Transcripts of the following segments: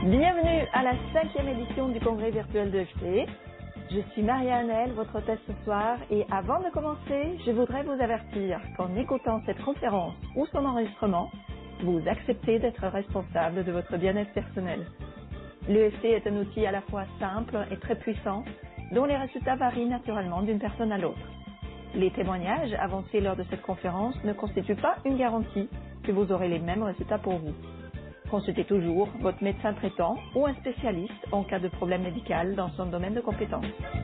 Bienvenue à la 5e édition du congrès virtuel de EFT. Je suis Maria-Annelle, votre hôtesse ce soir, et avant de commencer, je voudrais vous avertir qu'en écoutant cette conférence ou son enregistrement, vous acceptez d'être responsable de votre bien-être personnel. L'EFT est un outil à la fois simple et très puissant, dont les résultats varient naturellement d'une personne à l'autre. Les témoignages avancés lors de cette conférence ne constituent pas une garantie que vous aurez les mêmes résultats pour vous. Consultez toujours votre médecin traitant ou un spécialiste en cas de problème médical dans son domaine de compétence.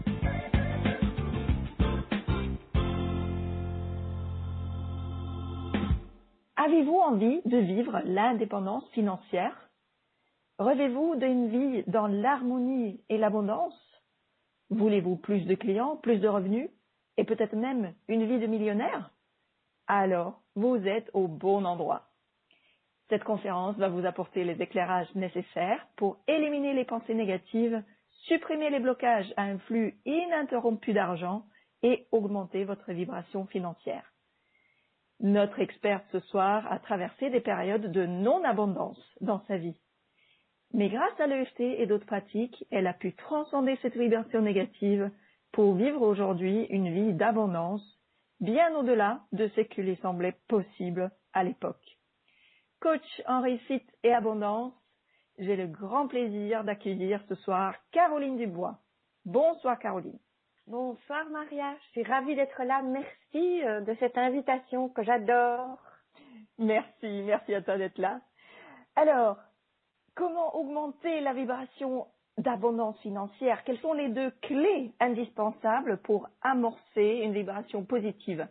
Avez-vous envie de vivre l'indépendance financière? Rêvez-vous d'une vie dans l'harmonie et l'abondance? Voulez-vous plus de clients, plus de revenus et peut-être même une vie de millionnaire? Alors, vous êtes au bon endroit. Cette conférence va vous apporter les éclairages nécessaires pour éliminer les pensées négatives, supprimer les blocages à un flux ininterrompu d'argent et augmenter votre vibration financière. Notre experte ce soir a traversé des périodes de non-abondance dans sa vie. Mais grâce à l'EFT et d'autres pratiques, elle a pu transcender cette vibration négative pour vivre aujourd'hui une vie d'abondance, bien au-delà de ce qui lui semblait possible à l'époque. Coach en réussite et abondance, j'ai le grand plaisir d'accueillir ce soir Caroline Dubois. Bonsoir Caroline. Bonsoir Maria, je suis ravie d'être là. Merci de cette invitation que j'adore. Merci à toi d'être là. Alors, comment augmenter la vibration d'abondance financière? Quelles sont les deux clés indispensables pour amorcer une vibration positive?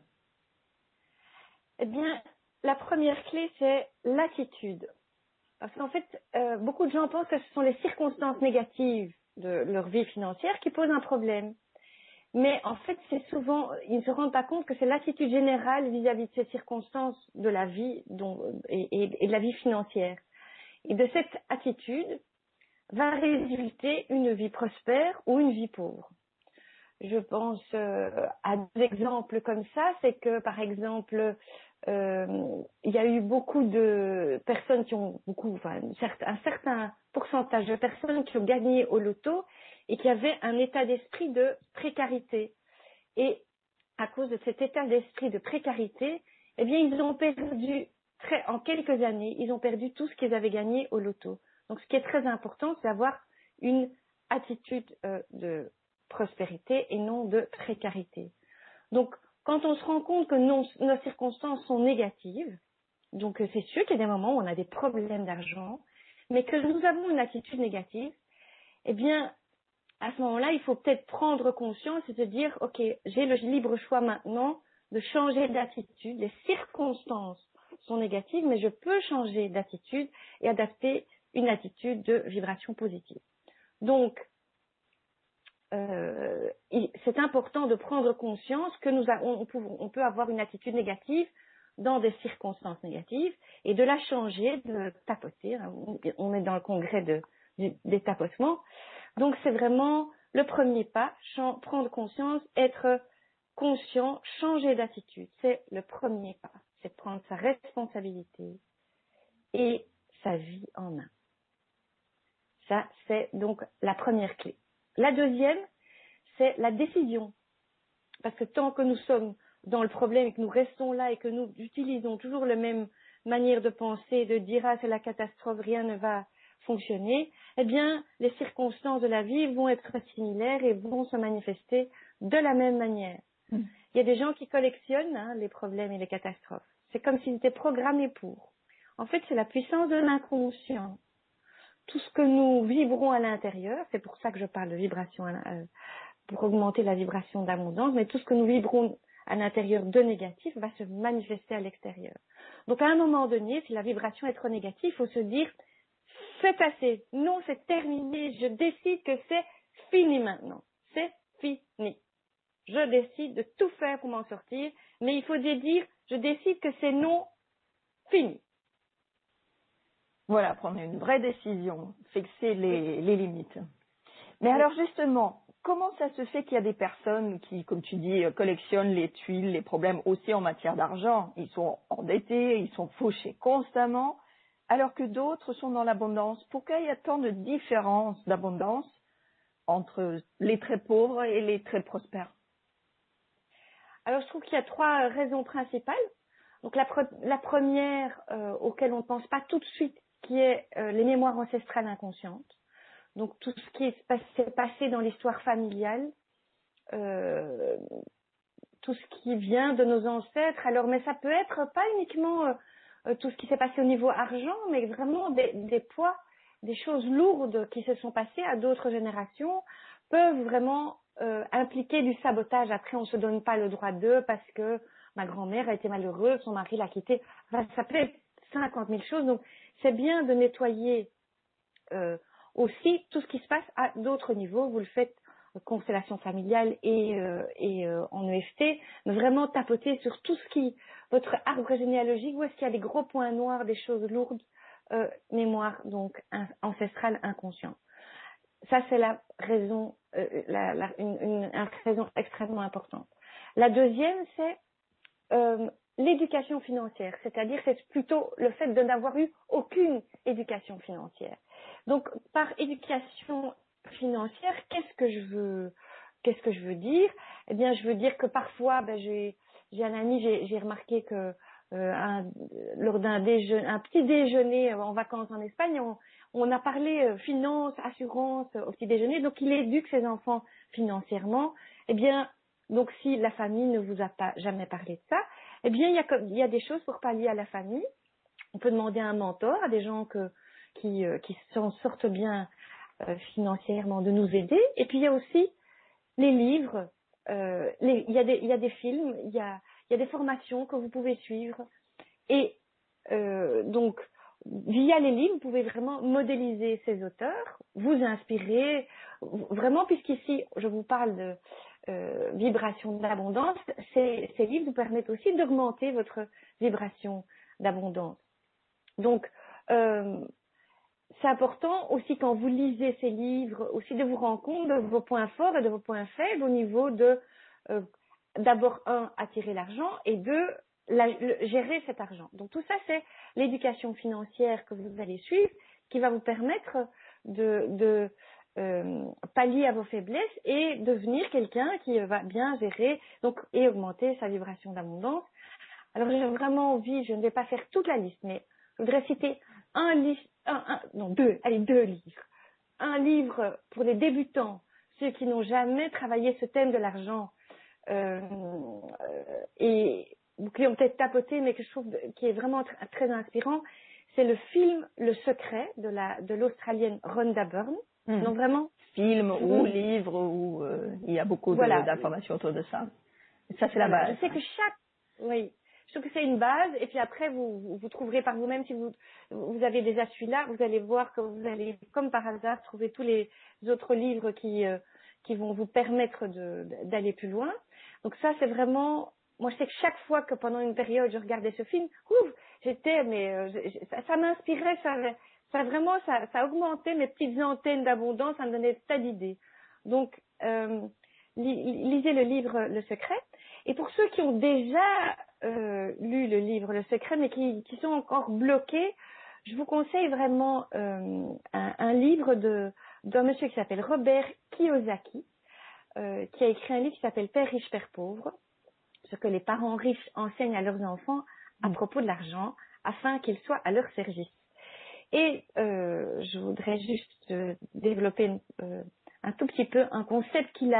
Eh bien, la première clé, c'est l'attitude. Parce qu'en fait, beaucoup de gens pensent que ce sont les circonstances négatives de leur vie financière qui posent un problème. Mais en fait, c'est souvent, ils ne se rendent pas compte que c'est l'attitude générale vis-à-vis de ces circonstances de la vie et de la vie financière. Et de cette attitude va résulter une vie prospère ou une vie pauvre. Je pense à deux exemples comme ça, c'est que par exemple, il y a eu beaucoup de personnes qui ont un certain pourcentage de personnes qui ont gagné au loto et qui avaient un état d'esprit de précarité. Et à cause de cet état d'esprit de précarité, eh bien, ils ont perdu en quelques années, ils ont perdu tout ce qu'ils avaient gagné au loto. Donc, ce qui est très important, c'est d'avoir une attitude de prospérité et non de précarité. Donc, quand on se rend compte que nos circonstances sont négatives, donc c'est sûr qu'il y a des moments où on a des problèmes d'argent, mais que nous avons une attitude négative, eh bien, à ce moment-là, il faut peut-être prendre conscience et se dire, ok, j'ai le libre choix maintenant de changer d'attitude. Les circonstances sont négatives, mais je peux changer d'attitude et adapter une attitude de vibration positive. Donc, c'est important de prendre conscience que on peut avoir une attitude négative dans des circonstances négatives et de la changer, de tapoter. On est dans le congrès des tapotements. Donc, c'est vraiment le premier pas, prendre conscience, être conscient, changer d'attitude. C'est le premier pas. C'est prendre sa responsabilité et sa vie en main. Ça, c'est donc la première clé. La deuxième, c'est la décision. Parce que tant que nous sommes dans le problème et que nous restons là et que nous utilisons toujours la même manière de penser, de dire « ah, c'est la catastrophe, rien ne va fonctionner », eh bien, les circonstances de la vie vont être similaires et vont se manifester de la même manière. Il y a des gens qui collectionnent les problèmes et les catastrophes. C'est comme s'ils étaient programmés pour. En fait, c'est la puissance de l'inconscient. Tout ce que nous vibrons à l'intérieur, c'est pour ça que je parle de vibration pour augmenter la vibration d'abondance, mais tout ce que nous vibrons à l'intérieur de négatif va se manifester à l'extérieur. Donc à un moment donné, si la vibration est trop négative, il faut se dire c'est assez, non c'est terminé, je décide que c'est fini maintenant, c'est fini. Je décide de tout faire pour m'en sortir, mais il faut dire je décide que c'est non fini. Voilà, prendre une vraie décision, fixer les limites. Mais alors justement, comment ça se fait qu'il y a des personnes qui, comme tu dis, collectionnent les tuiles, les problèmes aussi en matière d'argent? Ils sont endettés, ils sont fauchés constamment, alors que d'autres sont dans l'abondance? Pourquoi il y a tant de différences d'abondance entre les très pauvres et les très prospères? Alors, je trouve qu'il y a trois raisons principales. Donc, la première, auquel on ne pense pas tout de suite, qui est les mémoires ancestrales inconscientes. Donc, tout ce qui s'est passé dans l'histoire familiale, tout ce qui vient de nos ancêtres. Alors, mais ça peut être pas uniquement tout ce qui s'est passé au niveau argent, mais vraiment des poids, des choses lourdes qui se sont passées à d'autres générations peuvent vraiment impliquer du sabotage. Après, on se donne pas le droit d'eux parce que ma grand-mère a été malheureuse, son mari l'a quittée. Enfin, ça peut être 50 000 choses. Donc, c'est bien de nettoyer aussi tout ce qui se passe à d'autres niveaux. Vous le faites constellation familiale et en EFT, mais vraiment tapoter sur tout ce qui, votre arbre généalogique, où est-ce qu'il y a des gros points noirs, des choses lourdes, mémoire donc ancestrale inconsciente. Ça, c'est la raison, une raison extrêmement importante. La deuxième, c'est l'éducation financière, c'est-à-dire c'est plutôt le fait de n'avoir eu aucune éducation financière. Donc, par éducation financière, qu'est-ce que je veux dire? Eh bien, je veux dire que parfois, j'ai un ami, j'ai remarqué que lors un petit déjeuner en vacances en Espagne, on a parlé finance, assurance au petit déjeuner. Donc, il éduque ses enfants financièrement. Eh bien, donc si la famille ne vous a pas jamais parlé de ça, eh bien, il y a des choses pour pallier à la famille. On peut demander à un mentor, à des gens qui s'en sortent bien financièrement, de nous aider. Et puis il y a aussi les livres, il y a des films, il y a des formations que vous pouvez suivre. Et donc, via les livres, vous pouvez vraiment modéliser ces auteurs, vous inspirer, vraiment, puisqu'ici, je vous parle de vibration d'abondance, ces livres vous permettent aussi d'augmenter votre vibration d'abondance. Donc, c'est important aussi quand vous lisez ces livres, aussi de vous rendre compte de vos points forts et de vos points faibles au niveau de, d'abord, attirer l'argent et deux, gérer cet argent. Donc tout ça, c'est l'éducation financière que vous allez suivre qui va vous permettre de pallier à vos faiblesses et devenir quelqu'un qui va bien gérer donc, et augmenter sa vibration d'abondance. Alors j'ai vraiment envie, je ne vais pas faire toute la liste, mais je voudrais citer deux livres. Un livre pour les débutants, ceux qui n'ont jamais travaillé ce thème de l'argent et qui ont peut-être tapoté, mais que je trouve qui est vraiment très inspirant, c'est le film Le Secret de l'Australienne Rhonda Byrne. Donc vraiment film ou livre où il y a beaucoup d'informations autour de ça. Et ça c'est la base. Je sais que je trouve que c'est une base, et puis après, vous trouverez par vous-même, si vous avez déjà celui-là, vous allez voir que vous allez, comme par hasard, trouver tous les autres livres qui vont vous permettre d'aller plus loin. Donc ça, c'est vraiment, moi je sais que chaque fois que pendant une période, je regardais ce film, ça m'inspirait, ça augmentait mes petites antennes d'abondance, ça me donnait des tas d'idées. Donc, lisez le livre Le Secret. Et pour ceux qui ont déjà lu le livre Le Secret, mais qui sont encore bloqués, je vous conseille vraiment un livre d'un monsieur qui s'appelle Robert Kiyosaki, qui a écrit un livre qui s'appelle Père riche, Père pauvre, ce que les parents riches enseignent à leurs enfants à propos de l'argent, afin qu'ils soient à leur service. Et je voudrais juste développer un tout petit peu un concept qu'il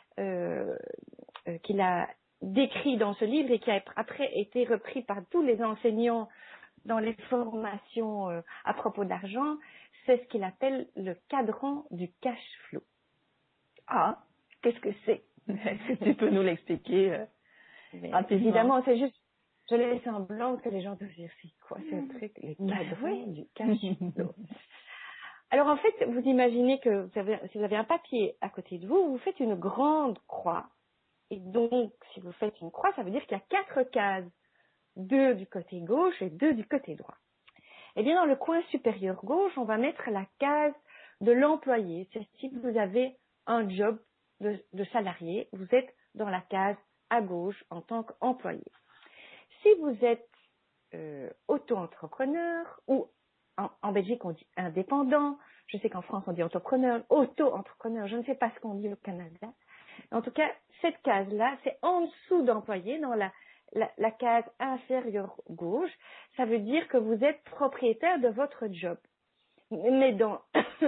a décrit dans ce livre et qui a après été repris par tous les enseignants dans les formations à propos d'argent, c'est ce qu'il appelle le cadran du cash flow. Ah, qu'est-ce que c'est? Est-ce que tu peux nous l'expliquer évidemment, c'est juste, je laisse en blanc que les gens doivent dire c'est quoi ce truc, le cadran du cash flow. Alors en fait, vous imaginez que si vous avez un papier à côté de vous, vous faites une grande croix. Et donc, si vous faites une croix, ça veut dire qu'il y a 4 cases, 2 du côté gauche et 2 du côté droit. Eh bien, dans le coin supérieur gauche, on va mettre la case de l'employé. C'est si vous avez un job de salarié, vous êtes dans la case à gauche en tant qu'employé. Si vous êtes auto-entrepreneur ou en Belgique, on dit indépendant. Je sais qu'en France, on dit entrepreneur, auto-entrepreneur. Je ne sais pas ce qu'on dit au Canada. En tout cas, cette case-là, c'est en dessous d'employé, dans la case inférieure gauche. Ça veut dire que vous êtes propriétaire de votre job. Mais dans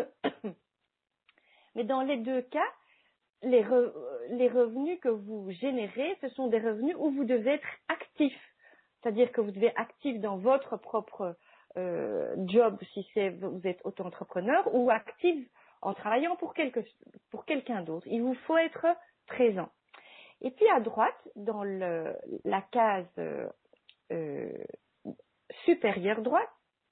les deux cas, les revenus que vous générez, ce sont des revenus où vous devez être actif. C'est-à-dire que vous devez être actif dans votre propre job si vous êtes auto-entrepreneur ou actif en travaillant pour quelqu'un d'autre. Il vous faut être présent. Et puis à droite, dans la case supérieure droite,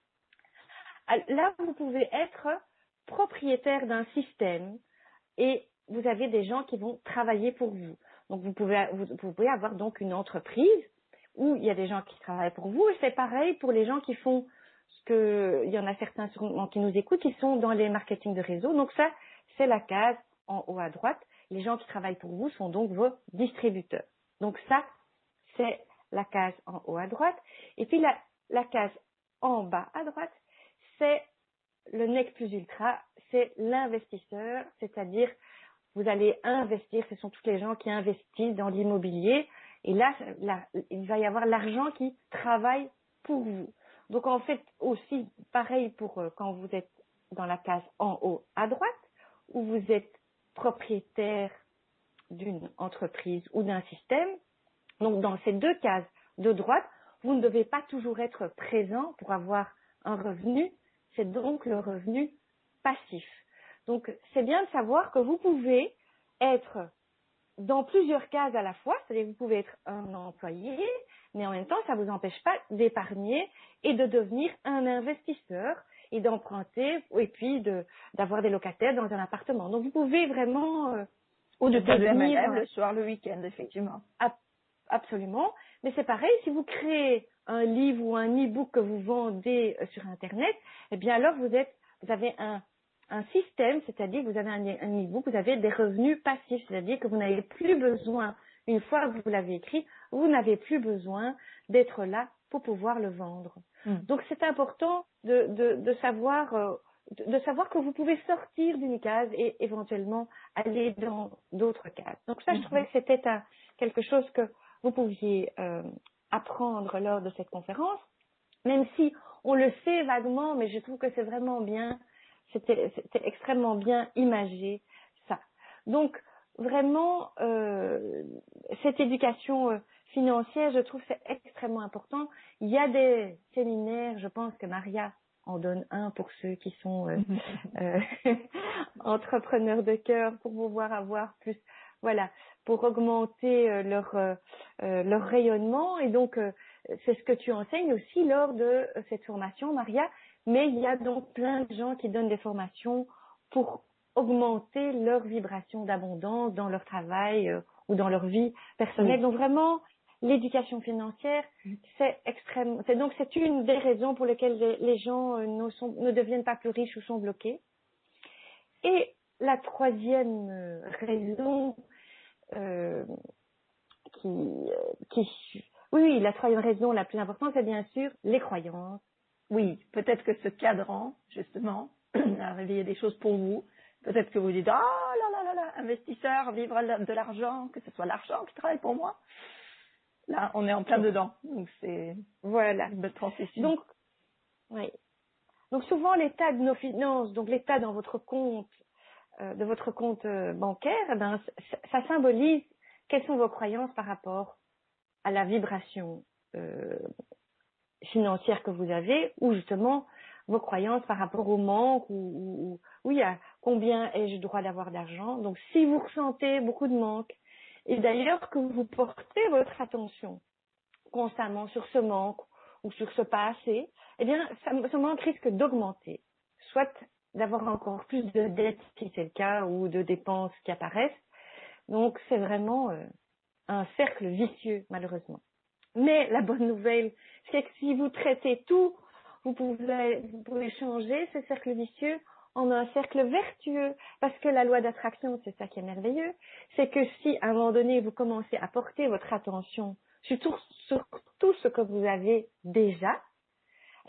là vous pouvez être propriétaire d'un système et vous avez des gens qui vont travailler pour vous. Donc vous pouvez avoir donc une entreprise où il y a des gens qui travaillent pour vous et c'est pareil pour les gens qui font il y en a certains sûrement qui nous écoutent qui sont dans les marketing de réseau. Donc ça, c'est la case en haut à droite. Les gens qui travaillent pour vous sont donc vos distributeurs. Donc ça, c'est la case en haut à droite. Et puis la case en bas à droite, c'est le nec plus ultra, c'est l'investisseur, c'est-à-dire vous allez investir, ce sont tous les gens qui investissent dans l'immobilier. Et là, il va y avoir l'argent qui travaille pour vous. Donc en fait aussi pareil pour quand vous êtes dans la case en haut à droite où vous êtes propriétaire d'une entreprise ou d'un système. Donc dans ces deux cases de droite, vous ne devez pas toujours être présent pour avoir un revenu. C'est donc le revenu passif. Donc c'est bien de savoir que vous pouvez être dans plusieurs cases à la fois, c'est-à-dire que vous pouvez être un employé, mais en même temps, ça ne vous empêche pas d'épargner et de devenir un investisseur et d'emprunter et puis d'avoir des locataires dans un appartement. Donc, vous pouvez vraiment... ou de faire du MLM le soir, le week-end, effectivement. Absolument. Mais c'est pareil, si vous créez un livre ou un e-book que vous vendez sur Internet, eh bien alors vous avez un système, c'est-à-dire que vous avez un e-book, vous avez des revenus passifs, c'est-à-dire que vous n'avez plus besoin, une fois que vous l'avez écrit, vous n'avez plus besoin d'être là pour pouvoir le vendre. Donc c'est important de savoir que vous pouvez sortir d'une case et éventuellement aller dans d'autres cases. Donc ça, je trouvais que c'était quelque chose que vous pouviez apprendre lors de cette conférence, même si on le sait vaguement, mais je trouve que c'est vraiment bien. C'était extrêmement bien imagé, ça. Donc, vraiment, cette éducation financière, je trouve c'est extrêmement important. Il y a des séminaires, je pense que Maria en donne un pour ceux qui sont entrepreneurs de cœur, pour pouvoir avoir plus, voilà, pour augmenter leur rayonnement. Et donc, c'est ce que tu enseignes aussi lors de cette formation, Maria. Mais il y a donc plein de gens qui donnent des formations pour augmenter leur vibration d'abondance dans leur travail ou dans leur vie personnelle. Donc vraiment, l'éducation financière, c'est extrêmement. C'est une des raisons pour lesquelles les gens ne deviennent pas plus riches ou sont bloqués. Et la troisième raison la troisième raison la plus importante, c'est bien sûr les croyances. Oui, peut-être que ce cadran, justement, a réveillé des choses pour vous. Peut-être que vous dites, ah là, investisseur, vivre de l'argent, que ce soit l'argent qui travaille pour moi. Là, on est en plein dedans. Donc, c'est une belle transition. Donc, oui. Donc, souvent, l'état de nos finances, donc l'état dans votre compte, de votre compte bancaire, ben, ça symbolise quelles sont vos croyances par rapport à la vibration financière que vous avez, ou justement vos croyances par rapport au manque ou oui, à combien ai-je droit d'avoir d'argent. Donc si vous ressentez beaucoup de manque, et d'ailleurs que vous portez votre attention constamment sur ce manque ou sur ce pas assez, eh bien ce manque risque d'augmenter, soit d'avoir encore plus de dettes si c'est le cas, ou de dépenses qui apparaissent. Donc c'est vraiment un cercle vicieux, malheureusement. Mais la bonne nouvelle, c'est que si vous traitez tout, vous pouvez changer ce cercle vicieux en un cercle vertueux. Parce que la loi d'attraction, c'est ça qui est merveilleux, c'est que si à un moment donné, vous commencez à porter votre attention sur tout ce que vous avez déjà,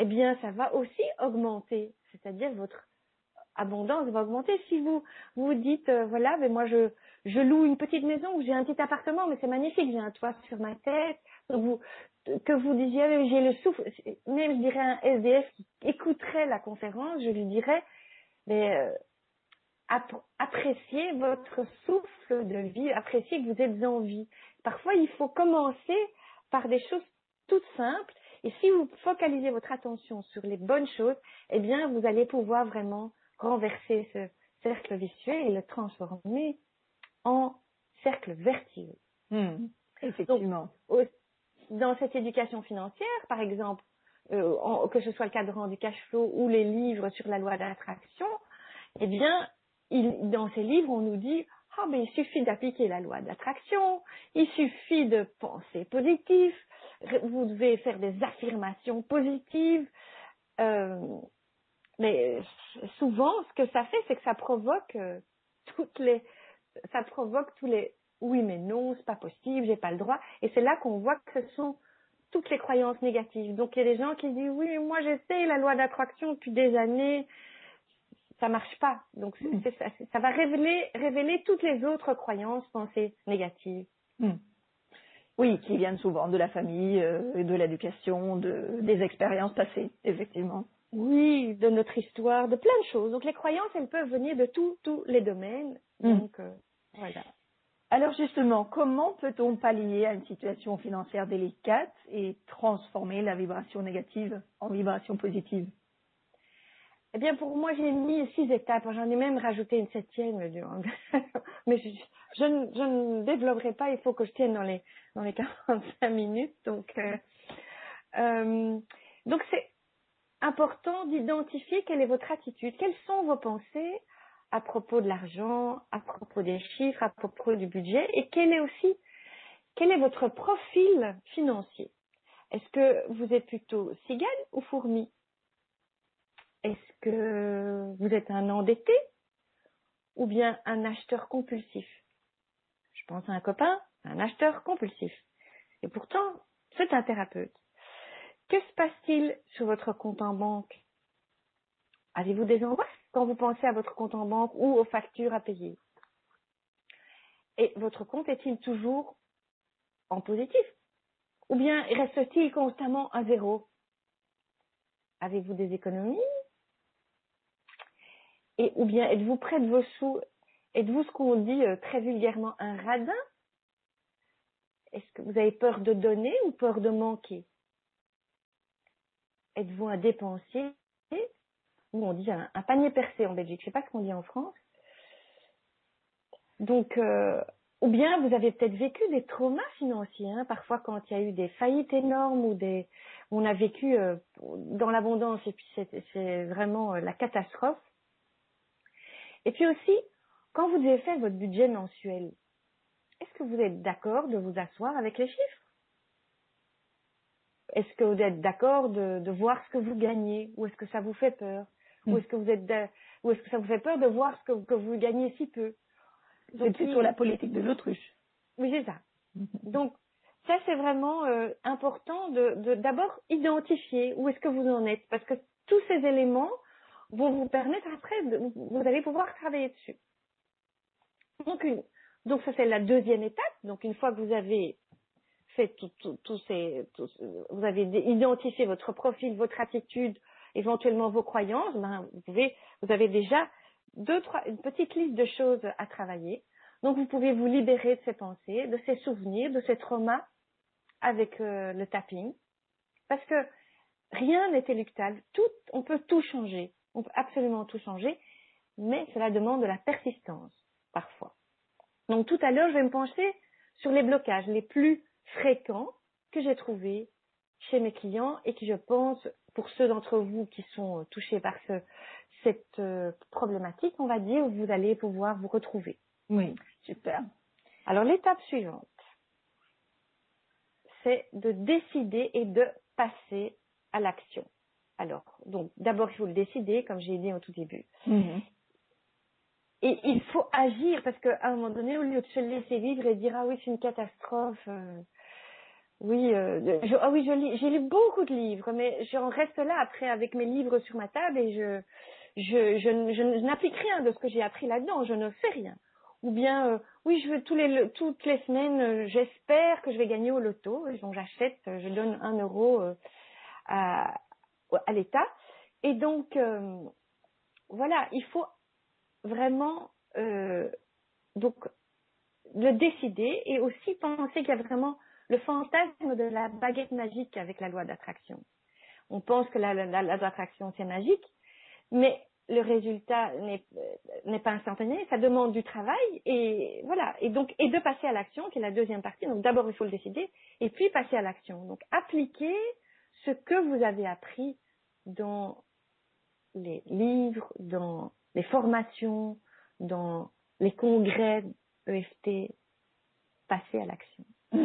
eh bien, ça va aussi augmenter. C'est-à-dire, votre abondance va augmenter. Si vous vous dites, voilà, mais moi, je loue une petite maison ou j'ai un petit appartement, mais c'est magnifique, j'ai un toit sur ma tête. Donc que vous disiez, j'ai le souffle, même je dirais un SDF qui écouterait la conférence, je lui dirais, mais appréciez votre souffle de vie, appréciez que vous êtes en vie. Parfois, il faut commencer par des choses toutes simples. Et si vous focalisez votre attention sur les bonnes choses, eh bien, vous allez pouvoir vraiment renverser ce cercle vicieux et le transformer en cercle vertueux. Effectivement. Donc, dans cette éducation financière, par exemple, que ce soit le cadran du cash flow ou les livres sur la loi d'attraction, eh bien, dans ces livres, on nous dit, il suffit d'appliquer la loi d'attraction, il suffit de penser positif, vous devez faire des affirmations positives. Mais souvent, ce que ça fait, c'est que ça provoque tous les oui mais non, c'est pas possible, j'ai pas le droit. Et c'est là qu'on voit que ce sont toutes les croyances négatives. Donc il y a des gens qui disent oui, mais moi j'essaie la loi d'attraction depuis des années, ça marche pas. Donc ça va révéler toutes les autres croyances, pensées négatives. Oui, qui viennent souvent de la famille, de l'éducation, des expériences passées, effectivement. Oui, de notre histoire, de plein de choses. Donc les croyances, elles peuvent venir de tous les domaines. Donc voilà. Alors justement, comment peut-on pallier à une situation financière délicate et transformer la vibration négative en vibration positive? Eh bien, pour moi, j'ai mis 6 étapes. J'en ai même rajouté une 7e. Mais je ne développerai pas. Il faut que je tienne dans les 45 minutes. Donc c'est important d'identifier quelle est votre attitude, quelles sont vos pensées à propos de l'argent, à propos des chiffres, à propos du budget, et quel est votre profil financier. Est-ce que vous êtes plutôt cigale ou fourmi? Est-ce que vous êtes un endetté ou bien un acheteur compulsif? Je pense à un copain, un acheteur compulsif. Et pourtant, c'est un thérapeute. Que se passe-t-il sur votre compte en banque? Avez-vous des angoisses quand vous pensez à votre compte en banque ou aux factures à payer? Et votre compte est-il toujours en positif? Ou bien reste-t-il constamment à zéro? Avez-vous des économies? Ou bien êtes-vous près de vos sous? Êtes-vous ce qu'on dit très vulgairement un radin? Est-ce que vous avez peur de donner ou peur de manquer? Êtes-vous un dépensier? Ou on dit un panier percé en Belgique, je ne sais pas ce qu'on dit en France. Donc, ou bien vous avez peut-être vécu des traumas financiers, parfois quand il y a eu des faillites énormes ou on a vécu dans l'abondance et puis c'est vraiment la catastrophe. Et puis aussi, quand vous devez faire votre budget mensuel, est-ce que vous êtes d'accord de vous asseoir avec les chiffres? Est-ce que vous êtes d'accord de voir ce que vous gagnez? Ou est-ce que ça vous fait peur? Ou est-ce que ça vous fait peur de voir ce que vous gagnez si peu? C'est plutôt la politique de l'autruche. Oui, c'est ça. Donc, ça, c'est vraiment important de d'abord identifier où est-ce que vous en êtes. Parce que tous ces éléments vont vous permettre après, vous allez pouvoir travailler dessus. Donc ça, c'est la deuxième étape. Donc, une fois que vous avez fait vous avez identifié votre profil, votre attitude, éventuellement vos croyances, vous avez déjà une petite liste de choses à travailler. Donc, vous pouvez vous libérer de ces pensées, de ces souvenirs, de ces traumas avec le tapping. Parce que rien n'est inéluctable. On peut tout changer. On peut absolument tout changer. Mais cela demande de la persistance, parfois. Donc, tout à l'heure, je vais me pencher sur les blocages les plus fréquents que j'ai trouvés chez mes clients et qui, je pense, pour ceux d'entre vous qui sont touchés par cette problématique, on va dire, vous allez pouvoir vous retrouver. Oui, super. Alors, l'étape suivante, c'est de décider et de passer à l'action. Alors, donc, d'abord, il faut le décider, comme j'ai dit au tout début. Et il faut agir, parce qu'à un moment donné, au lieu de se laisser vivre et dire « Ah oui, c'est une catastrophe Oui, j'ai lu beaucoup de livres, mais j'en reste là après avec mes livres sur ma table et je n'applique rien de ce que j'ai appris là-dedans, je ne fais rien. Ou bien, oui, toutes les semaines, j'espère que je vais gagner au loto, donc j'achète, je donne 1 euro à l'État. Et donc, voilà, il faut vraiment donc le décider et aussi penser qu'il y a vraiment le fantasme de la baguette magique avec la loi d'attraction. On pense que la loi d'attraction c'est magique, mais le résultat n'est pas instantané, ça demande du travail et voilà, et de passer à l'action qui est la deuxième partie. Donc d'abord il faut le décider et puis passer à l'action. Donc appliquez ce que vous avez appris dans les livres, dans les formations, dans les congrès EFT, passer à l'action.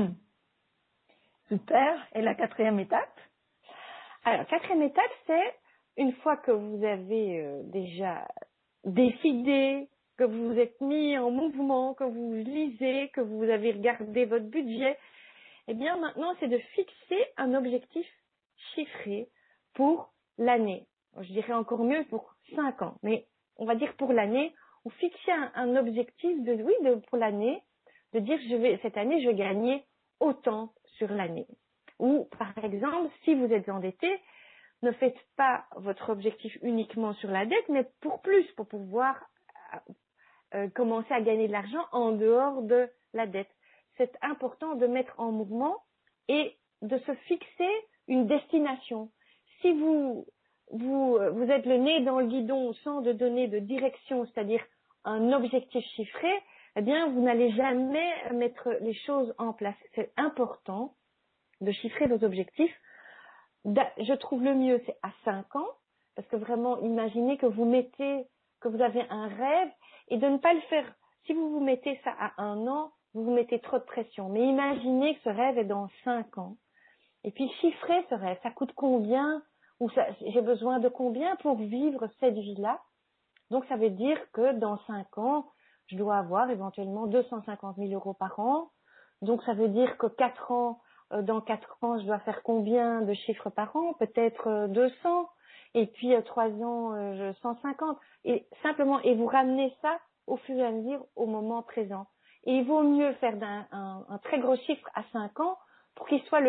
Super. Et la 4e étape? Alors, 4e étape, c'est une fois que vous avez déjà décidé, que vous vous êtes mis en mouvement, que vous lisez, que vous avez regardé votre budget, eh bien maintenant, c'est de fixer un objectif chiffré pour l'année. Je dirais encore mieux pour 5 ans, mais on va dire pour l'année, ou fixer un objectif pour l'année, de dire cette année, je vais gagner autant sur l'année. Ou, par exemple, si vous êtes endetté, ne faites pas votre objectif uniquement sur la dette, mais pour plus, pour pouvoir commencer à gagner de l'argent en dehors de la dette. C'est important de mettre en mouvement et de se fixer une destination. Si vous êtes le nez dans le guidon sans de donner de direction, c'est-à-dire un objectif chiffré, eh bien, vous n'allez jamais mettre les choses en place. C'est important de chiffrer vos objectifs. Je trouve le mieux, c'est à 5 ans, parce que vraiment, imaginez que vous avez un rêve, et de ne pas le faire. Si vous vous mettez ça à 1 an, vous vous mettez trop de pression. Mais imaginez que ce rêve est dans 5 ans. Et puis, chiffrez ce rêve. Ça coûte combien? Ou j'ai besoin de combien pour vivre cette vie-là? Donc, ça veut dire que dans 5 ans, je dois avoir éventuellement 250 000 euros par an. Donc, ça veut dire que dans 4 ans, je dois faire combien de chiffres par an? Peut-être 200. Et puis, 3 ans, 150. Et simplement, et vous ramenez ça au fur et à mesure au moment présent. Et il vaut mieux faire un très gros chiffre à 5 ans pour qu'il soit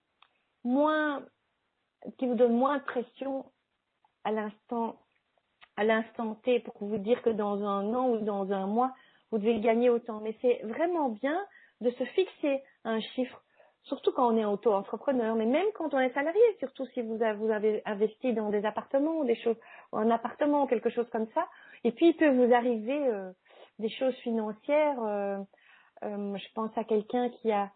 qui vous donne moins de pression à l'instant T pour vous dire que dans 1 an ou dans 1 mois, vous devez gagner autant. Mais c'est vraiment bien de se fixer un chiffre, surtout quand on est auto-entrepreneur, mais même quand on est salarié, surtout si vous avez investi dans des appartements, un appartement, quelque chose comme ça. Et puis, il peut vous arriver des choses financières. Je pense à quelqu'un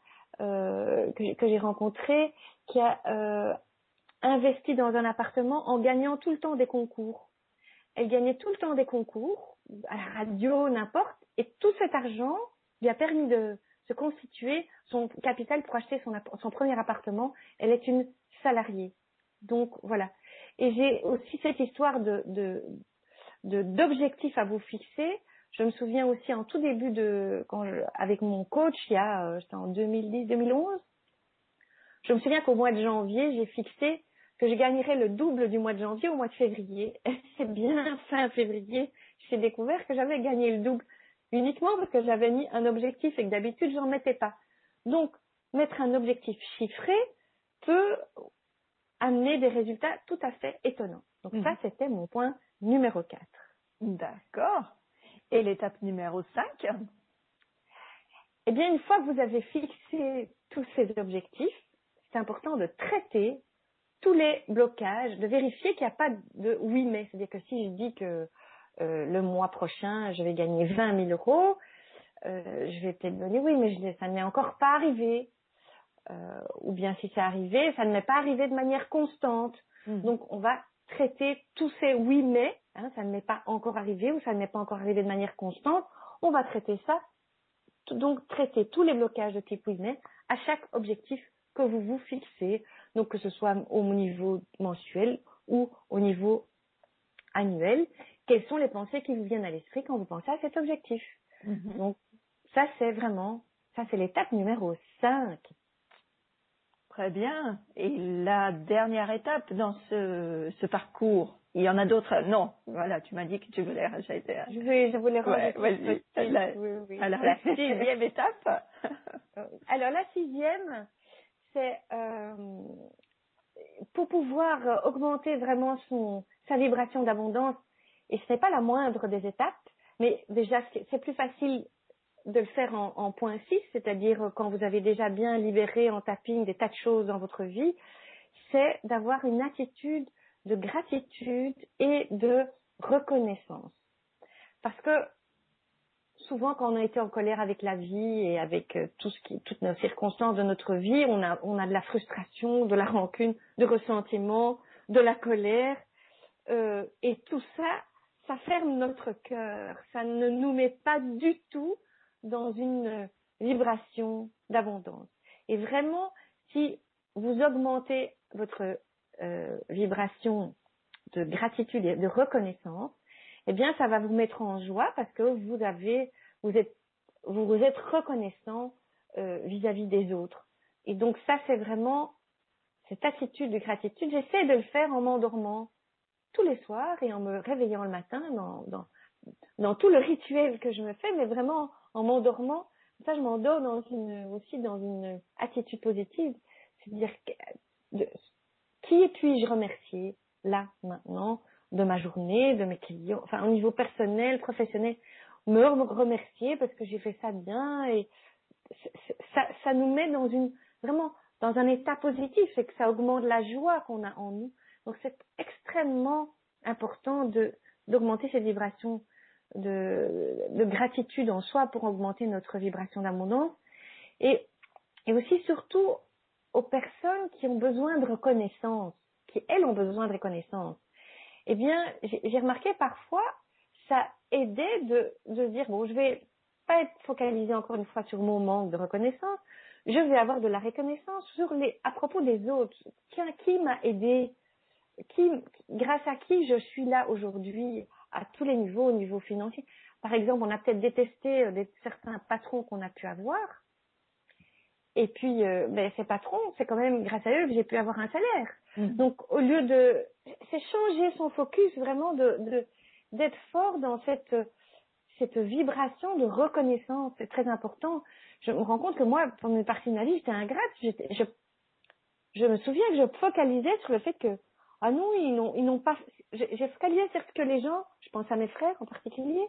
que j'ai rencontré, qui a investi dans un appartement en gagnant tout le temps des concours. Elle gagnait tout le temps des concours, à la radio, n'importe, et tout cet argent lui a permis de se constituer son capital pour acheter son premier appartement. Elle est une salariée. Donc, voilà. Et j'ai aussi cette histoire d'objectifs à vous fixer. Je me souviens aussi en tout début avec mon coach, c'était en 2010-2011, je me souviens qu'au mois de janvier, j'ai fixé que je gagnerais le double du mois de janvier au mois de février. Et c'est bien fin février, j'ai découvert que j'avais gagné le double uniquement parce que j'avais mis un objectif et que d'habitude, je n'en mettais pas. Donc, mettre un objectif chiffré peut amener des résultats tout à fait étonnants. Donc ça, c'était mon point numéro 4. D'accord. Et l'étape numéro 5? Eh bien, une fois que vous avez fixé tous ces objectifs, c'est important de traiter tous les blocages, de vérifier qu'il n'y a pas de oui mais. C'est-à-dire que si je dis que le mois prochain, je vais gagner 20 000 euros, je vais peut-être donner oui, mais ça n'est encore pas arrivé. Ou bien si c'est arrivé, ça ne m'est pas arrivé de manière constante. Donc, on va traiter tous ces oui mais, ça ne m'est pas encore arrivé ou ça ne m'est pas encore arrivé de manière constante. On va traiter ça. Donc, traiter tous les blocages de type oui mais à chaque objectif que vous vous fixez, donc que ce soit au niveau mensuel ou au niveau annuel. Quelles sont les pensées qui vous viennent à l'esprit quand vous pensez à cet objectif? Donc, ça c'est l'étape numéro 5. Très bien. Et la dernière étape dans ce parcours, il y en a d'autres. Non, voilà, tu m'as dit que tu voulais rajouter. Je voulais Ouais, rajouter. vas-y. Oui. Alors, la sixième étape. Alors, la sixième, c'est pour pouvoir augmenter vraiment sa vibration d'abondance. Et ce n'est pas la moindre des étapes, mais déjà, c'est plus facile de le faire en point 6, c'est-à-dire quand vous avez déjà bien libéré en tapping des tas de choses dans votre vie, c'est d'avoir une attitude de gratitude et de reconnaissance. Parce que souvent, quand on a été en colère avec la vie et avec toutes nos circonstances de notre vie, on a de la frustration, de la rancune, du ressentiment, de la colère, et tout ça, ça ferme notre cœur. Ça ne nous met pas du tout dans une vibration d'abondance. Et vraiment, si vous augmentez votre vibration de gratitude et de reconnaissance, eh bien, ça va vous mettre en joie parce que vous êtes reconnaissant vis-à-vis des autres. Et donc ça, c'est vraiment cette attitude de gratitude. J'essaie de le faire en m'endormant tous les soirs et en me réveillant le matin dans tout le rituel que je me fais, mais vraiment en m'endormant. Ça, je m'endors aussi dans une attitude positive. C'est-à-dire qui puis-je remercier là, maintenant, de ma journée, de mes clients, enfin au niveau personnel, professionnel, me remercier parce que j'ai fait ça bien et ça nous met vraiment dans un état positif, c'est que ça augmente la joie qu'on a en nous. Donc c'est extrêmement important d'augmenter cette vibration de gratitude en soi pour augmenter notre vibration d'abondance et aussi surtout aux personnes qui ont besoin de reconnaissance, qui elles ont besoin de reconnaissance. Eh bien, j'ai remarqué parfois, ça aidait de dire, bon, je vais pas être focalisée encore une fois sur mon manque de reconnaissance, je vais avoir de la reconnaissance à propos des autres. Qui m'a aidé, grâce à qui je suis là aujourd'hui, à tous les niveaux, au niveau financier. Par exemple, on a peut-être détesté certains patrons qu'on a pu avoir, et puis, ces patrons, c'est quand même grâce à eux que j'ai pu avoir un salaire. Donc, au lieu c'est changer son focus vraiment d'être fort dans cette vibration de reconnaissance. C'est très important. Je me rends compte que moi, pendant une partie de ma vie, j'étais ingrate. Je me souviens que je focalisais sur le fait que, ah non, ils n'ont pas, j'ai focalisé sur ce que les gens, je pense à mes frères en particulier,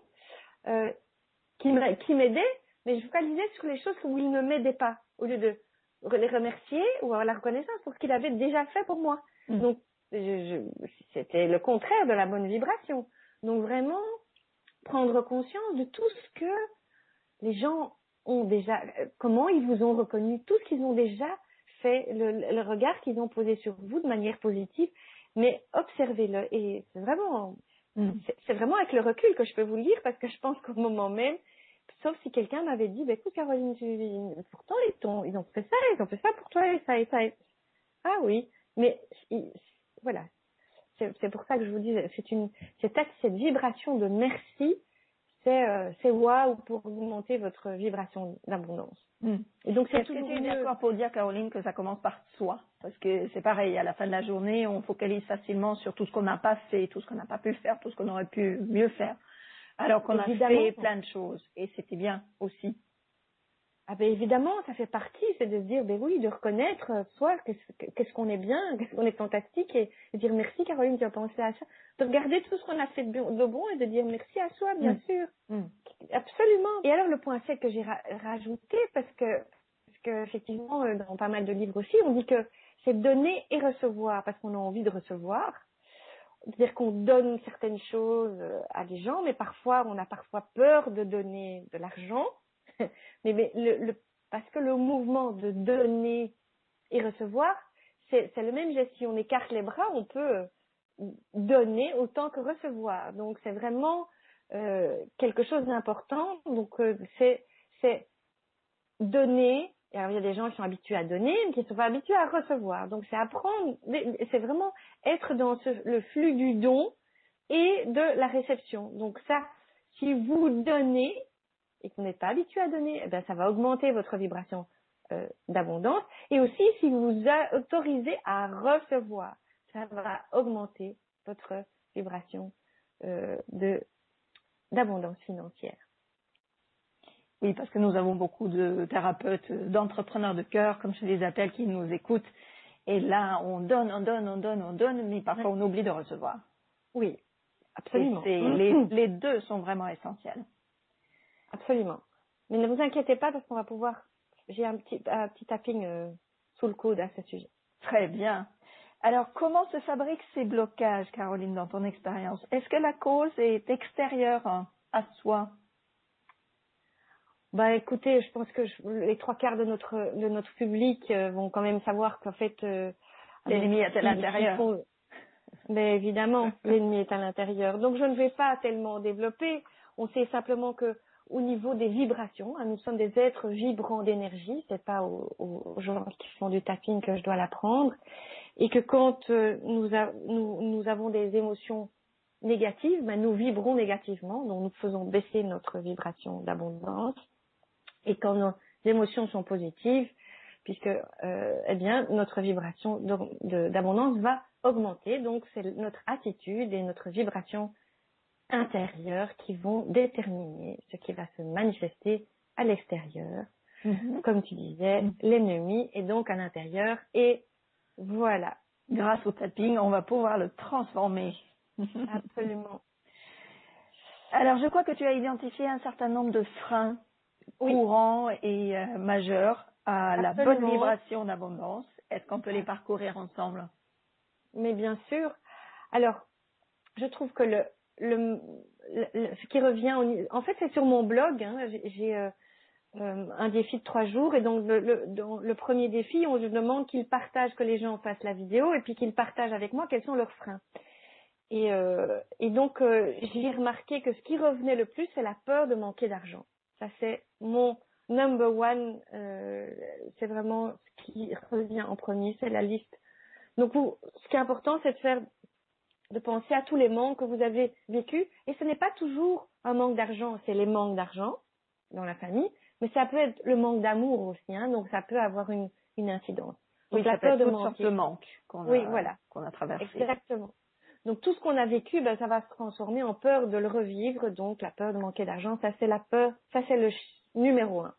qui m'aidaient, mais je focalisais sur les choses où ils ne m'aidaient pas, au lieu de les remercier ou avoir la reconnaissance pour ce qu'ils avaient déjà fait pour moi. Donc, c'était le contraire de la bonne vibration. Donc, vraiment, prendre conscience de tout ce que les gens ont déjà, comment ils vous ont reconnu, tout ce qu'ils ont déjà fait, le regard qu'ils ont posé sur vous de manière positive, mais observez-le. Et c'est vraiment avec le recul que je peux vous le dire, parce que je pense qu'au moment même, sauf si quelqu'un m'avait dit, écoute Caroline, pourtant ils ont fait ça pour toi et ça et ça. Ah oui, mais voilà, c'est pour ça que je vous dis, cette vibration de merci, c'est waouh pour augmenter votre vibration d'abondance. Et donc est-ce que tu es d'accord pour dire, Caroline, que ça commence par soi? Parce que c'est pareil, à la fin de la journée, on focalise facilement sur tout ce qu'on n'a pas fait, tout ce qu'on n'a pas pu faire, tout ce qu'on aurait pu mieux faire. Alors qu'on a fait plein de choses. Et c'était bien aussi. Ah ben évidemment, ça fait partie, c'est de se dire, oui, de reconnaître soi, qu'est-ce qu'on est bien, qu'est-ce qu'on est fantastique, et de dire merci Caroline, tu as pensé à ça. De regarder tout ce qu'on a fait de bon et de dire merci à soi, bien sûr. Absolument. Et alors le point 7 que j'ai rajouté, parce que effectivement, dans pas mal de livres aussi, on dit que c'est donner et recevoir, parce qu'on a envie de recevoir. C'est-à-dire qu'on donne certaines choses à des gens, mais parfois, on a parfois peur de donner de l'argent. mais parce que le mouvement de donner et recevoir, c'est le même geste. Si on écarte les bras, on peut donner autant que recevoir. Donc, c'est vraiment quelque chose d'important. Donc, c'est donner. Et alors, il y a des gens qui sont habitués à donner, mais qui ne sont pas habitués à recevoir. Donc, c'est apprendre, c'est vraiment être dans le flux du don et de la réception. Donc, ça, si vous donnez et que vous n'êtes pas habitué à donner, eh bien, ça va augmenter votre vibration d'abondance. Et aussi, si vous vous autorisez à recevoir, ça va augmenter votre vibration d'abondance financière. Oui, parce que nous avons beaucoup de thérapeutes, d'entrepreneurs de cœur, comme je les appelle, qui nous écoutent. Et là, on donne, mais parfois on oublie de recevoir. Oui, absolument. Les deux sont vraiment essentiels. Absolument. Mais ne vous inquiétez pas parce qu'on va pouvoir... J'ai un petit tapping sous le coude à ce sujet. Très bien. Alors, comment se fabriquent ces blocages, Caroline, dans ton expérience? Est-ce que la cause est extérieure à soi? Écoutez, je pense que les 3/4 de notre public vont quand même savoir qu'en fait... l'ennemi est à l'intérieur. Mais évidemment, l'ennemi est à l'intérieur. Donc, je ne vais pas tellement développer. On sait simplement que au niveau des vibrations, nous sommes des êtres vibrants d'énergie. C'est pas aux gens qui font du tapping que je dois l'apprendre. Et que quand nous avons des émotions négatives, nous vibrons négativement. Donc, nous faisons baisser notre vibration d'abondance. Et quand nos émotions sont positives, puisque notre vibration d'abondance va augmenter. Donc, c'est notre attitude et notre vibration intérieure qui vont déterminer ce qui va se manifester à l'extérieur. Comme tu disais, l'ennemi est donc à l'intérieur. Et voilà. Grâce au tapping, on va pouvoir le transformer. Absolument. Alors, je crois que tu as identifié un certain nombre de freins courants et majeurs à la bonne vibration d'abondance. Est-ce qu'on peut les parcourir ensemble? Mais bien sûr. Alors, je trouve que ce qui revient, en fait, c'est sur mon blog. J'ai un défi de 3 jours et donc dans le premier défi, on se demande qu'ils partagent, que les gens fassent la vidéo et puis qu'ils partagent avec moi quels sont leurs freins. Et donc, j'ai remarqué que ce qui revenait le plus, c'est la peur de manquer d'argent. Ça, c'est mon number one. C'est vraiment ce qui revient en premier, c'est la liste. Donc, ce qui est important, c'est de penser à tous les manques que vous avez vécus. Et ce n'est pas toujours un manque d'argent, c'est les manques d'argent dans la famille, mais ça peut être le manque d'amour aussi. Donc, ça peut avoir une incidence. Donc, oui, la peur de manquer. Qu'on a traversé. Exactement. Donc, tout ce qu'on a vécu, ça va se transformer en peur de le revivre. Donc, la peur de manquer d'argent, ça, c'est la peur. Ça, c'est le numéro 1.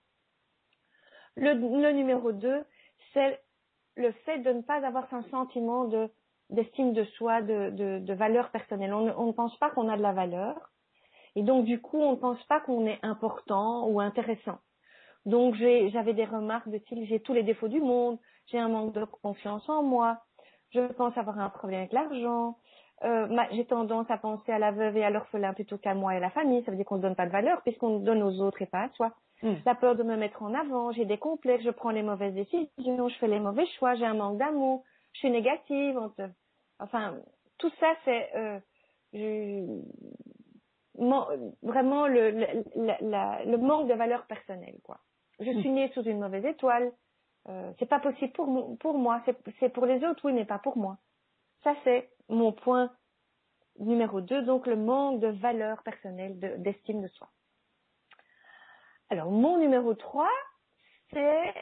Le numéro 2, c'est le fait de ne pas avoir un sentiment d'estime de soi, de valeur personnelle. On ne pense pas qu'on a de la valeur. Et donc, du coup, on ne pense pas qu'on est important ou intéressant. Donc, j'avais des remarques de style, j'ai tous les défauts du monde, j'ai un manque de confiance en moi, je pense avoir un problème avec l'argent, j'ai tendance à penser à la veuve et à l'orphelin plutôt qu'à moi et à la famille. Ça veut dire qu'on ne donne pas de valeur puisqu'on donne aux autres et pas à soi. La peur de me mettre en avant, j'ai des complexes, je prends les mauvaises décisions, je fais les mauvais choix, j'ai un manque d'amour, je suis négative. Enfin, tout ça, c'est vraiment le manque de valeur personnelle, quoi. Je suis née sous une mauvaise étoile. C'est pas possible pour moi. C'est pour les autres, oui, mais pas pour moi. Ça, c'est mon point numéro 2, donc le manque de valeur personnelle, d'estime de soi. Alors, mon numéro 3, c'est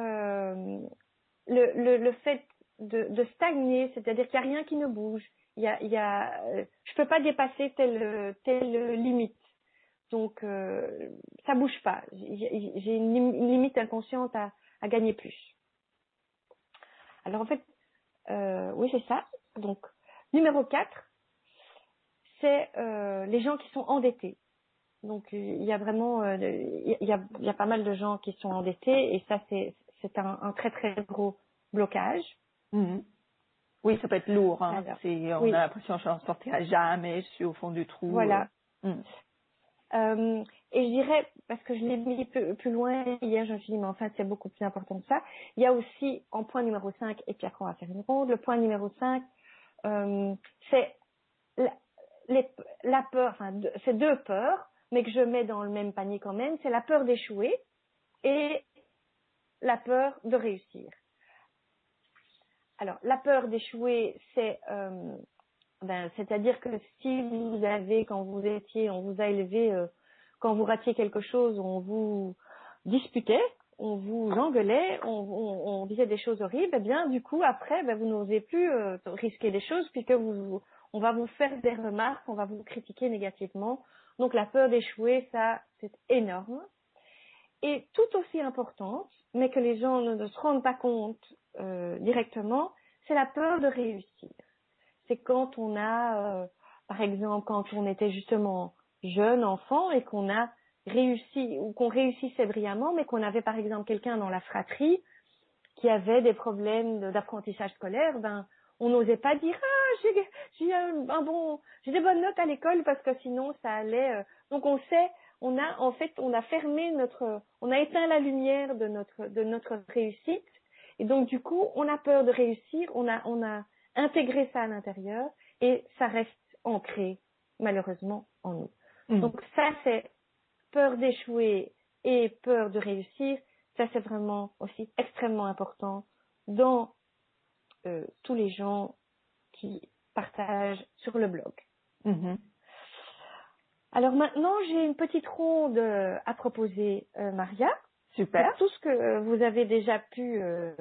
le fait de stagner, c'est-à-dire qu'il n'y a rien qui ne bouge. Je peux pas dépasser telle limite. Donc, ça bouge pas. J'ai une limite inconsciente à gagner plus. Alors, en fait, oui, c'est ça. Donc, numéro 4, c'est les gens qui sont endettés. Donc, il y a vraiment, il y a pas mal de gens qui sont endettés et ça, c'est un très, très gros blocage. Oui, ça peut être lourd. On a l'impression que je n'en sortirai jamais, je suis au fond du trou. Voilà. Et je dirais, parce que je l'ai mis plus loin hier, je me suis dit, mais en fait, c'est beaucoup plus important que ça. Il y a aussi, en point numéro 5, et puis après on va faire une ronde, le point numéro 5, c'est la peur, enfin, c'est 2 peurs, mais que je mets dans le même panier quand même, c'est la peur d'échouer et la peur de réussir. Alors, la peur d'échouer, c'est-à-dire que si vous avez, on vous a élevé, quand vous ratiez quelque chose, on vous disputait, on vous engueulait, on disait des choses horribles, eh bien, du coup, après, vous n'osez plus risquer les choses puisque on va vous faire des remarques, on va vous critiquer négativement. Donc, la peur d'échouer, ça, c'est énorme. Et tout aussi importante, mais que les gens ne se rendent pas compte directement, c'est la peur de réussir. C'est quand on a, par exemple, quand on était justement jeune enfant et qu'on a réussi ou qu'on réussissait brillamment, mais qu'on avait par exemple quelqu'un dans la fratrie qui avait des problèmes d'apprentissage scolaire, on n'osait pas dire j'ai des bonnes notes à l'école parce que sinon ça allait. Donc on a fermé on a éteint la lumière de notre réussite et donc du coup on a peur de réussir, on a intégré ça à l'intérieur et ça reste ancré malheureusement en nous. Donc ça c'est peur d'échouer et peur de réussir, ça c'est vraiment aussi extrêmement important dans tous les gens qui partagent sur le blog. Alors maintenant, j'ai une petite ronde à proposer, Maria. Super. Pour tout ce que vous avez déjà pu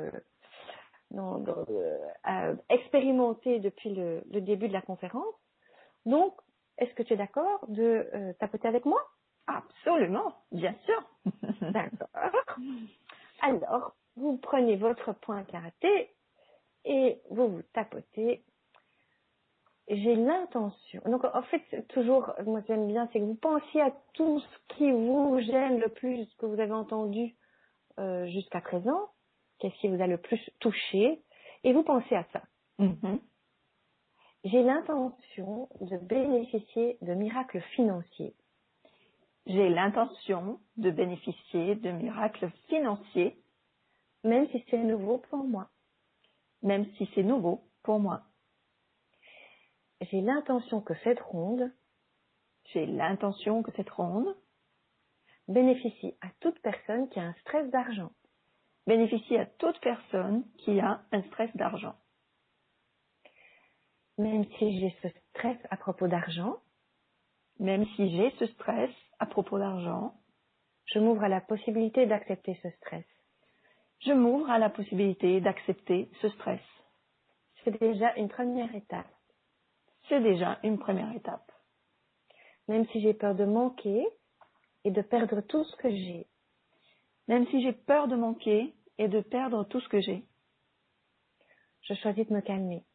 expérimenter depuis le début de la conférence. Donc, est-ce que tu es d'accord de tapoter avec moi? Absolument, bien sûr. D'accord. Alors, vous prenez votre poing karaté et vous tapotez. J'ai l'intention. Donc, en fait, toujours, moi, j'aime bien, c'est que vous pensiez à tout ce qui vous gêne le plus, ce que vous avez entendu jusqu'à présent, qu'est-ce qui vous a le plus touché, et vous pensez à ça. J'ai l'intention de bénéficier de miracles financiers. J'ai l'intention de bénéficier de miracles financiers, même si c'est nouveau pour moi. Même si c'est nouveau pour moi. J'ai l'intention que cette ronde bénéficie à toute personne qui a un stress d'argent. Bénéficie à toute personne qui a un stress d'argent. Même si j'ai ce stress à propos d'argent, je m'ouvre à la possibilité d'accepter ce stress. C'est déjà une première étape. Même si j'ai peur de manquer et de perdre tout ce que j'ai. Je choisis de me calmer.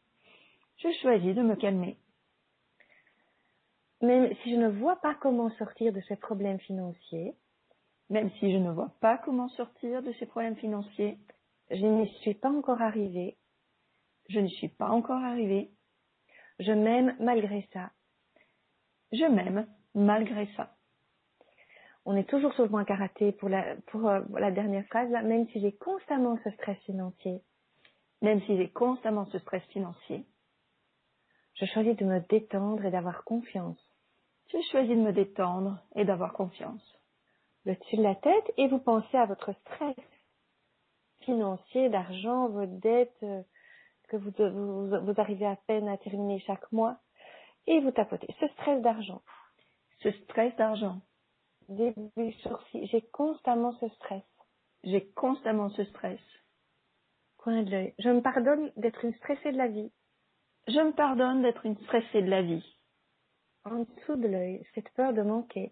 Même si je ne vois pas comment sortir de ces problèmes financiers. Je n'y suis pas encore arrivée. Je m'aime malgré ça. On est toujours sur le point karaté pour la dernière phrase, là, même si j'ai constamment ce stress financier. Je choisis de me détendre et d'avoir confiance. Le dessus de la tête et vous pensez à votre stress financier, d'argent, vos dettes que vous arrivez à peine à terminer chaque mois et vous tapotez. Ce stress d'argent. Début sourcil. J'ai constamment ce stress. Coin de l'œil. Je me pardonne d'être une stressée de la vie. En dessous de l'œil, cette peur de manquer.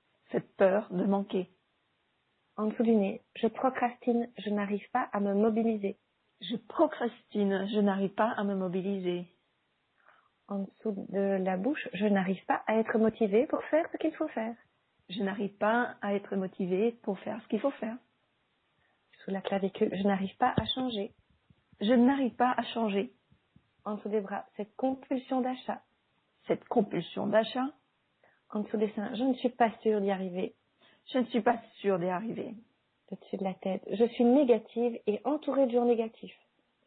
En dessous du nez, je procrastine, je n'arrive pas à me mobiliser. En dessous de la bouche, je n'arrive pas à être motivée pour faire ce qu'il faut faire. Sous la clavicule, je n'arrive pas à changer. En dessous des bras, cette compulsion d'achat. En dessous des seins, je ne suis pas sûre d'y arriver. Le dessus de la tête, je suis négative et entourée de gens négatifs.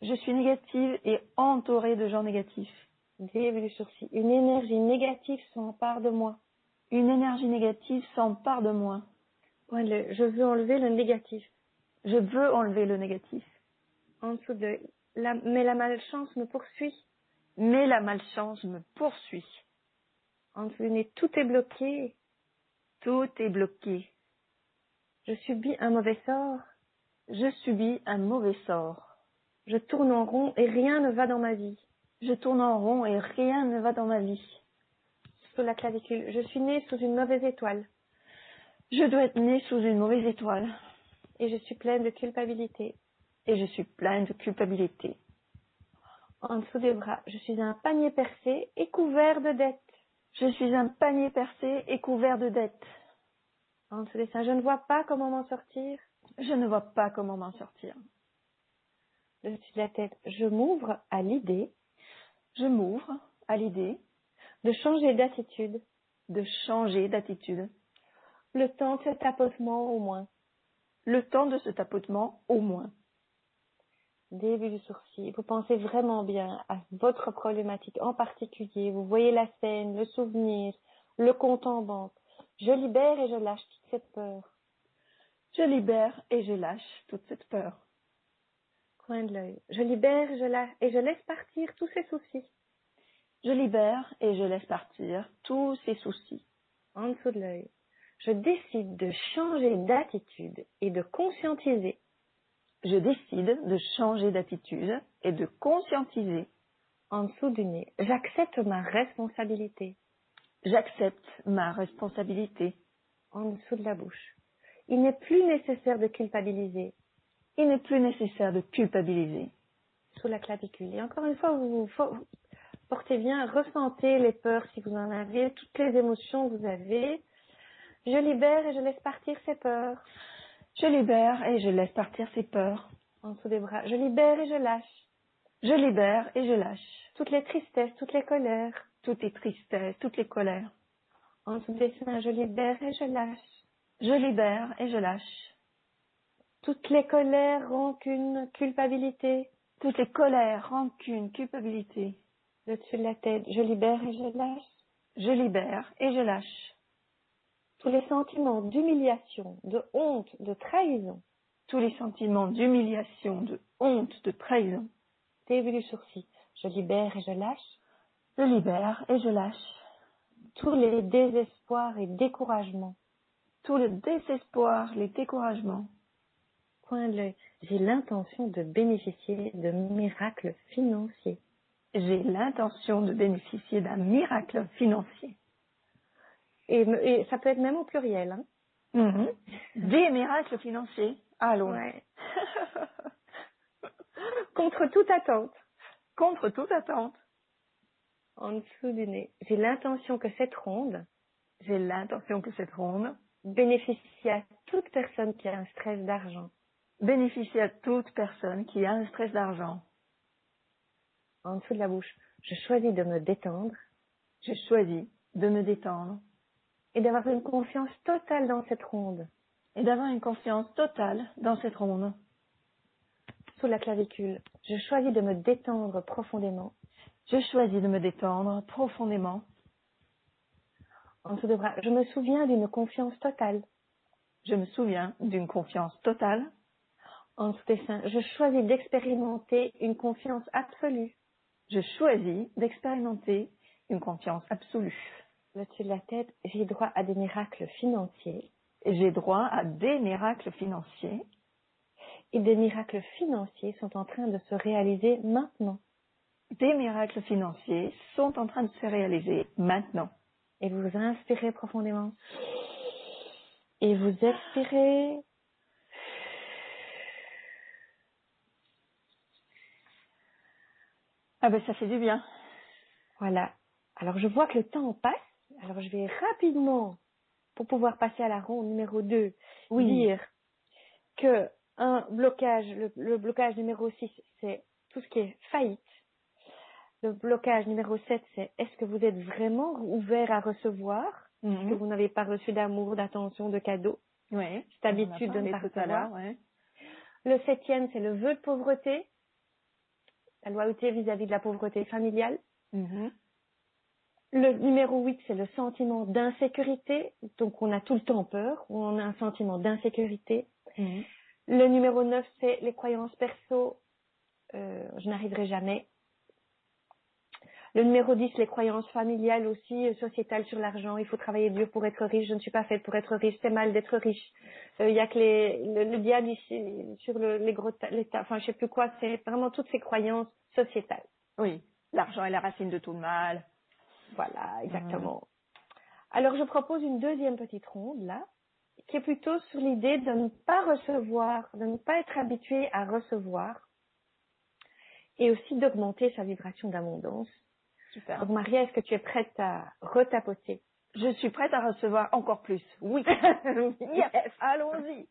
Début du sourcil, une énergie négative s'empare de moi. Ouais, je veux enlever le négatif. En dessous de mais la malchance me poursuit. En dessous du nez, tout est bloqué. Je subis un mauvais sort. Je subis un mauvais sort. Je tourne en rond et rien ne va dans ma vie. Je tourne en rond et rien ne va dans ma vie. Sous la clavicule, je suis née sous une mauvaise étoile. Je dois être née sous une mauvaise étoile. Et je suis pleine de culpabilité. Et je suis pleine de culpabilité. En dessous des bras, je suis un panier percé et couvert de dettes. Je suis un panier percé et couvert de dettes. En dessous des seins, je ne vois pas comment m'en sortir. Je ne vois pas comment m'en sortir. Dessus de la tête, je m'ouvre à l'idée. Je m'ouvre à l'idée De changer d'attitude. de changer d'attitude. Le temps de ce tapotement au moins. Le temps de ce tapotement au moins. Début du sourcil. Vous pensez vraiment bien à votre problématique en particulier. Vous voyez la scène, le souvenir, le compte en banque. Je libère et je lâche toute cette peur. Je libère et je lâche toute cette peur. Coin de l'œil. Je libère et je laisse partir tous ces soucis. Je libère et je laisse partir tous ces soucis. En dessous de l'œil. Je décide de changer d'attitude et de conscientiser. Je décide de changer d'attitude et de conscientiser. En dessous du nez. J'accepte ma responsabilité. J'accepte ma responsabilité. En dessous de la bouche. Il n'est plus nécessaire de culpabiliser. Il n'est plus nécessaire de culpabiliser. Sous la clavicule. Et encore une fois, vous portez bien, ressentez les peurs si vous en avez, toutes les émotions que vous avez. Je libère et je laisse partir ces peurs. Je libère et je laisse partir ces peurs. En dessous des bras. Je libère et je lâche. Je libère et je lâche. Toutes les tristesses, toutes les colères. Toutes les tristesses, toutes les colères. En dessous des seins, je libère et je lâche. Je libère et je lâche. Toutes les colères, rancunes, culpabilité. Toutes les colères, rancunes, culpabilité. Le dessus de la tête, je libère et je lâche. Je libère et je lâche. Tous les sentiments d'humiliation, de honte, de trahison. Tous les sentiments d'humiliation, de honte, de trahison. Début du sourcil, je libère et je lâche. Je libère et je lâche. Tous les désespoirs et découragements. Tout le désespoir, les découragements. Coin de l'œil, j'ai l'intention de bénéficier de miracles financiers. J'ai l'intention de bénéficier d'un miracle financier. Et ça peut être même au pluriel. Hein. Des miracles financiers. Allons. Ouais. Contre toute attente. Contre toute attente. En dessous du nez, j'ai l'intention que cette ronde bénéficie à toute personne qui a un stress d'argent. Bénéficie à toute personne qui a un stress d'argent. En dessous de la bouche, je choisis de me détendre. Je choisis de me détendre. Et d'avoir une confiance totale dans cette ronde. Et d'avoir une confiance totale dans cette ronde. Sous la clavicule, je choisis de me détendre profondément. Je choisis de me détendre profondément. En dessous des bras, je me souviens d'une confiance totale. Je me souviens d'une confiance totale. En dessous des seins, je choisis d'expérimenter une confiance absolue. Je choisis d'expérimenter une confiance absolue. Au-dessus de la tête, j'ai droit à des miracles financiers. Et j'ai droit à des miracles financiers. Et des miracles financiers sont en train de se réaliser maintenant. Des miracles financiers sont en train de se réaliser maintenant. Et vous inspirez profondément. Et vous expirez. Ah ben ça fait du bien. Voilà. Alors je vois que le temps passe. Alors je vais rapidement, pour pouvoir passer à la ronde numéro 2, dire que un blocage, le blocage numéro 6, c'est tout ce qui est faillite. Le blocage numéro 7, c'est est-ce que vous êtes vraiment ouvert à recevoir que vous n'avez pas reçu d'amour, d'attention, de cadeaux. Oui. Cette habitude de ne pas recevoir. Ouais. Le 7e, c'est le vœu de pauvreté. La loyauté vis-à-vis de la pauvreté familiale. Le numéro 8, c'est le sentiment d'insécurité. Donc, on a tout le temps peur. On a un sentiment d'insécurité. Le numéro 9, c'est les croyances perso. Je n'arriverai jamais. Le numéro 10, les croyances familiales aussi, sociétales sur l'argent. Il faut travailler dur pour être riche. Je ne suis pas faite pour être riche. C'est mal d'être riche. Il y a que le diable ici, sur les gros enfin, je sais plus quoi. C'est vraiment toutes ces croyances sociétales. Oui, l'argent est la racine de tout le mal. Voilà, exactement. Alors, je propose une deuxième petite ronde, là, qui est plutôt sur l'idée de ne pas recevoir, de ne pas être habitué à recevoir, et aussi d'augmenter sa vibration d'abondance. Super. Donc, Maria, est-ce que tu es prête à retapoter? Je suis prête à recevoir encore plus. Oui. Yes. Allons-y.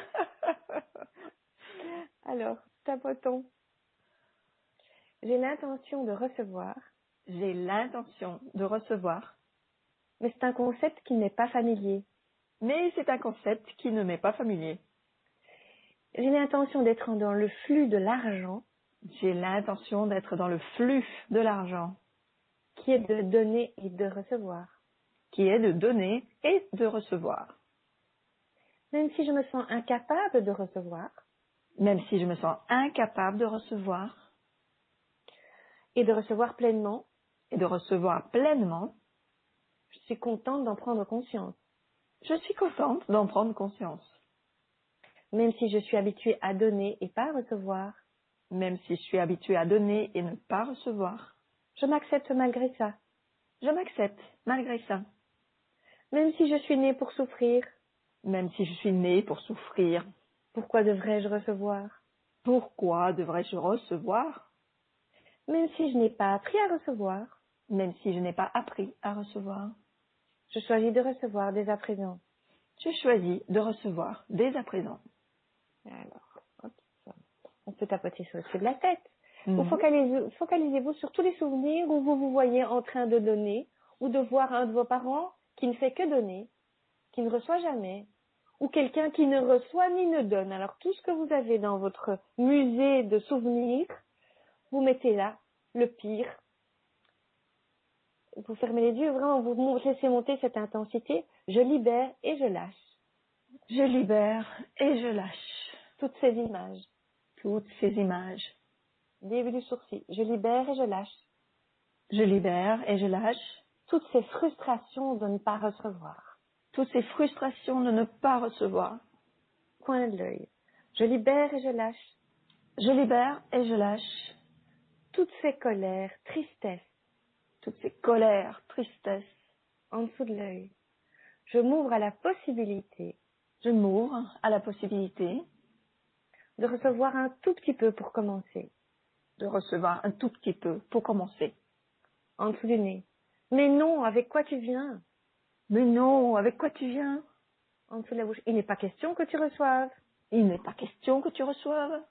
Alors, tapotons. J'ai l'intention de recevoir, J'ai l'intention de recevoir, mais c'est un concept qui n'est pas familier. mais c'est un concept qui ne m'est pas familier. J'ai l'intention d'être dans le flux de l'argent, J'ai l'intention d'être dans le flux de l'argent, qui est de donner et de recevoir. qui est de donner et de recevoir. Même si je me sens incapable de recevoir, Même si je me sens incapable de recevoir et de recevoir pleinement, et de recevoir pleinement, je suis contente d'en prendre conscience. je suis contente d'en prendre conscience. Même si je suis habituée à donner et pas à recevoir, Même si je suis habituée à donner et ne pas recevoir, je m'accepte malgré ça. je m'accepte malgré ça. Même si je suis née pour souffrir, Même si je suis née pour souffrir, pourquoi devrais-je recevoir? pourquoi devrais-je recevoir? Même si je n'ai pas appris à recevoir, Même si je n'ai pas appris à recevoir, je choisis de recevoir dès à présent. je choisis de recevoir dès à présent. Alors, hop, on peut tapoter sur le dessus de la tête. Ou Mhm. focalisez-vous sur tous les souvenirs où vous vous voyez en train de donner, ou de voir un de vos parents qui ne fait que donner, qui ne reçoit jamais, ou quelqu'un qui ne reçoit ni ne donne. Alors tout ce que vous avez dans votre musée de souvenirs, vous mettez là le pire. Vous fermez les yeux, vraiment, vous laissez monter cette intensité. Je libère et je lâche Je libère et je lâche toutes ces images. toutes ces images. Début du sourcil. Je libère et je lâche Je libère et je lâche toutes ces frustrations de ne pas recevoir. toutes ces frustrations de ne pas recevoir. Coin de l'œil. Je libère et je lâche Je libère et je lâche toutes ces colères, tristesses toutes ces colères, tristesses. en dessous de l'œil. Je m'ouvre à la possibilité Je m'ouvre à la possibilité de recevoir un tout petit peu pour commencer, de recevoir un tout petit peu pour commencer. en dessous du nez. Mais non, avec quoi tu viens? Mais non, avec quoi tu viens? En dessous de la bouche. Il n'est pas question que tu reçoives. Il n'est pas question que tu reçoives.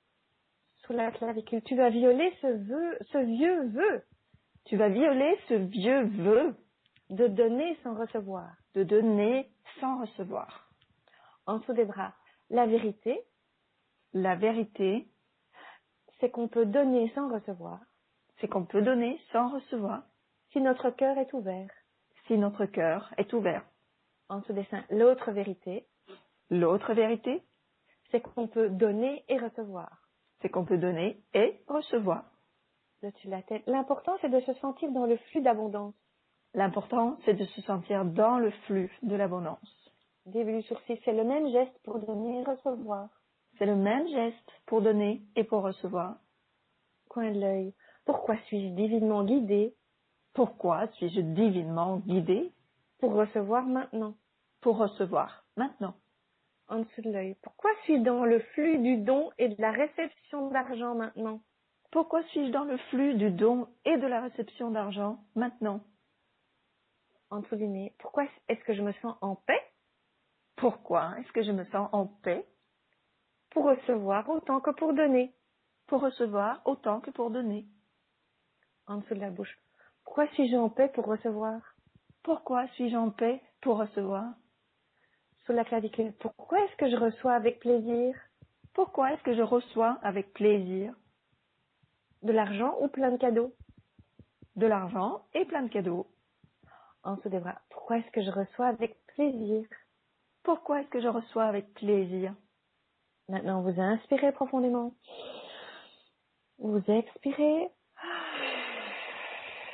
Sous la clavicule. Tu vas violer ce vieux vœu Tu vas violer ce vieux vœu de donner sans recevoir. de donner sans recevoir. En dessous des bras. La vérité, La vérité, c'est qu'on peut donner sans recevoir c'est qu'on peut donner sans recevoir si notre cœur est ouvert. si notre cœur est ouvert. En dessous des seins. L'autre vérité, L'autre vérité, c'est qu'on peut donner et recevoir. c'est qu'on peut donner et recevoir. Dessus de la tête. L'important, c'est de se sentir dans le flux d'abondance. L'important, c'est de se sentir dans le flux de l'abondance. Début du sourcil, c'est le même geste pour donner et recevoir. C'est le même geste pour donner et pour recevoir. Coin de l'œil. Pourquoi suis-je divinement guidée Pourquoi suis-je divinement guidée pour recevoir maintenant? pour recevoir maintenant? En dessous de l'œil. Pourquoi suis-je dans le flux du don et de la réception d'argent maintenant? Pourquoi suis-je dans le flux du don et de la réception d'argent maintenant? En dessous du nez. Pourquoi est-ce que je me sens en paix Pourquoi est-ce que je me sens en paix pour recevoir autant que pour donner? pour recevoir autant que pour donner? En dessous de la bouche. Pourquoi suis-je en paix pour recevoir? Pourquoi suis-je en paix pour recevoir? Sous la clavicule. Pourquoi est-ce que je reçois avec plaisir Pourquoi est-ce que je reçois avec plaisir de l'argent ou plein de cadeaux? de l'argent et plein de cadeaux? En dessous des bras. Pourquoi est-ce que je reçois avec plaisir? Pourquoi est-ce que je reçois avec plaisir? Maintenant, vous inspirez profondément. Vous expirez.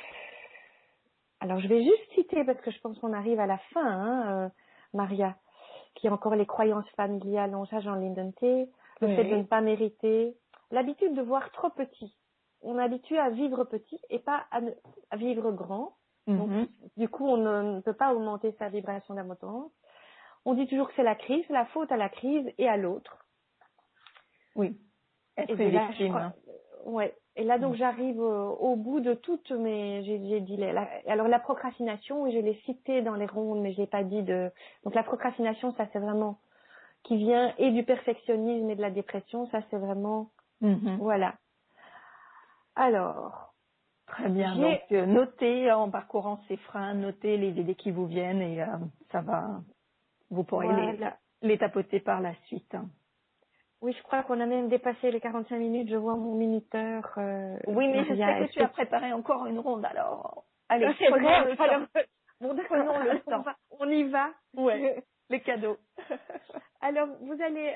Alors, je vais juste citer, parce que je pense qu'on arrive à la fin, Maria, qui a encore les croyances familiales, on ça, Jean Lindente, le fait de ne pas mériter, l'habitude de voir trop petit. On est habitué à vivre petit et pas à vivre grand. Donc, du coup, on ne peut pas augmenter sa vibration d'abondance. On dit toujours que c'est la crise, la faute à la crise et à l'autre. Oui, être Et là, victime. ouais. Et là, donc, j'arrive au bout de toutes mes... J'ai dit... Alors, la procrastination, oui, je l'ai cité dans les rondes, mais je l'ai pas dit de... Donc, la procrastination, ça, c'est vraiment... qui vient et du perfectionnisme et de la dépression. Ça, c'est vraiment... Voilà. Alors... Très bien. Donc, notez en parcourant ces freins, notez les idées qui vous viennent et ça va... Vous pourrez les tapoter par la suite. Oui, je crois qu'on a même dépassé les 45 minutes. Je vois mon minuteur. Oui, mais Maria, je sais que tu as préparé encore une ronde, alors. Allez, c'est vrai. le temps. Alors, bon, Prenons le temps. On y va. Ouais, les cadeaux. Alors, vous allez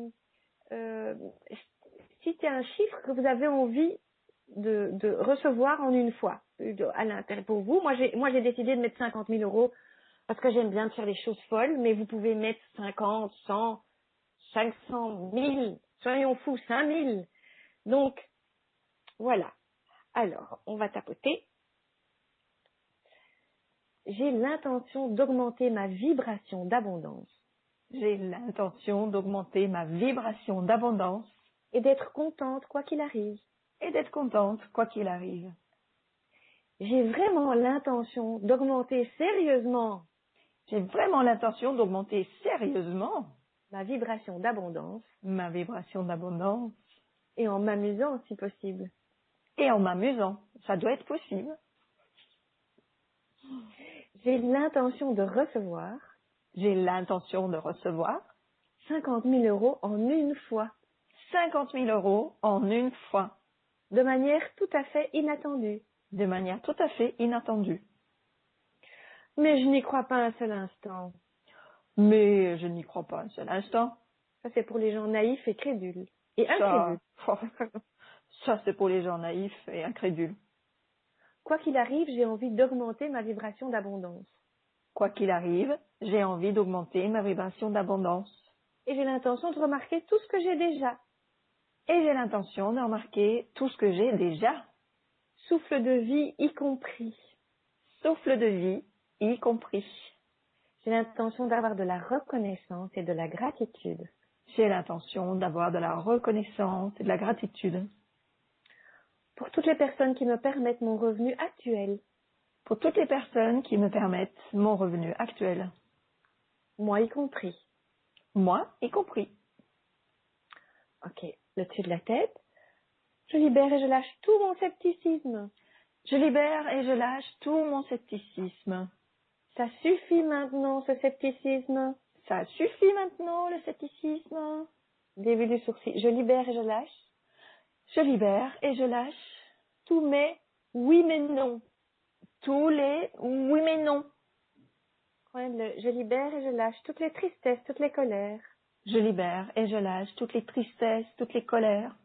citer un chiffre que vous avez envie de recevoir en une fois à l'intérieur pour vous. Moi, j'ai décidé de mettre 50 000 euros parce que j'aime bien faire des choses folles, mais vous pouvez mettre 50, 100, 500 000, soyons fous, 5 000. Donc, voilà. Alors, on va tapoter. J'ai l'intention d'augmenter ma vibration d'abondance. J'ai l'intention d'augmenter ma vibration d'abondance. Et d'être contente quoi qu'il arrive. Et d'être contente quoi qu'il arrive. J'ai vraiment l'intention d'augmenter sérieusement. J'ai vraiment l'intention d'augmenter sérieusement ma vibration d'abondance. Ma vibration d'abondance. Et en m'amusant si possible. Et en m'amusant. Ça doit être possible. J'ai l'intention de recevoir. J'ai l'intention de recevoir 50 000 euros en une fois. 50 000 euros en une fois. De manière tout à fait inattendue. De manière tout à fait inattendue. Mais je n'y crois pas un seul instant. Mais je n'y crois pas un seul instant. Ça, c'est pour les gens naïfs et crédules. Et incrédules. Ça, c'est pour les gens naïfs et incrédules. Quoi qu'il arrive, j'ai envie d'augmenter ma vibration d'abondance. Quoi qu'il arrive, j'ai envie d'augmenter ma vibration d'abondance. Et j'ai l'intention de remarquer tout ce que j'ai déjà. Et j'ai l'intention de remarquer tout ce que j'ai déjà. Souffle de vie y compris. Souffle de vie y compris. J'ai l'intention d'avoir de la reconnaissance et de la gratitude. J'ai l'intention d'avoir de la reconnaissance et de la gratitude. Pour toutes les personnes qui me permettent mon revenu actuel. Pour toutes les personnes qui me permettent mon revenu actuel. Moi y compris. Moi y compris. Ok, le dessus de la tête. Je libère et je lâche tout mon scepticisme. Je libère et je lâche tout mon scepticisme. Ça suffit maintenant, ce scepticisme. Ça suffit maintenant, le scepticisme. Début du sourcil. Je libère et je lâche. Je libère et je lâche. Tous mes oui mais non. Tous les oui mais non. Je libère et je lâche toutes les tristesses, toutes les colères. Je libère et je lâche toutes les tristesses, toutes les colères.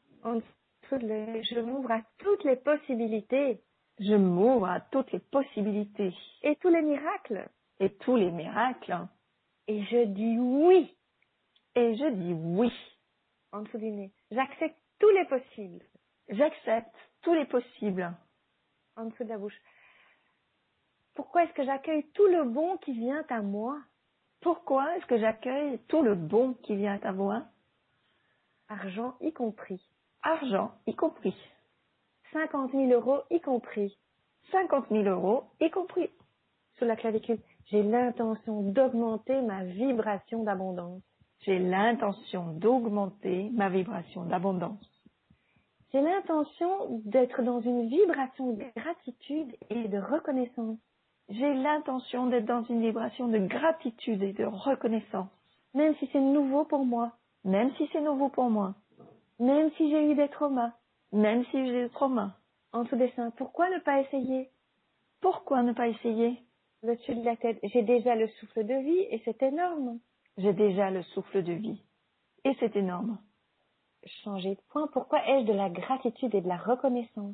Je m'ouvre à toutes les possibilités. Je m'ouvre à toutes les possibilités. Et tous les miracles. Et tous les miracles. Et je dis oui. Et je dis oui. En dessous du nez. J'accepte tous les possibles. J'accepte tous les possibles. En dessous de la bouche. Pourquoi est-ce que j'accueille tout le bon qui vient à moi? Pourquoi est-ce que j'accueille tout le bon qui vient à moi? Argent y compris. Argent y compris. 50 000 euros y compris. 50 000 euros y compris. Sous la clavicule. J'ai l'intention d'augmenter ma vibration d'abondance. J'ai l'intention d'augmenter ma vibration d'abondance. J'ai l'intention d'être dans une vibration de gratitude et de reconnaissance. J'ai l'intention d'être dans une vibration de gratitude et de reconnaissance. Même si c'est nouveau pour moi. Même si c'est nouveau pour moi. Même si j'ai eu des traumas. Même si j'ai des traumas. En dessous des seins. Pourquoi ne pas essayer? Pourquoi ne pas essayer? Le dessus de la tête. J'ai déjà le souffle de vie et c'est énorme. J'ai déjà le souffle de vie. Et c'est énorme. Changer de point. Pourquoi ai-je de la gratitude et de la reconnaissance?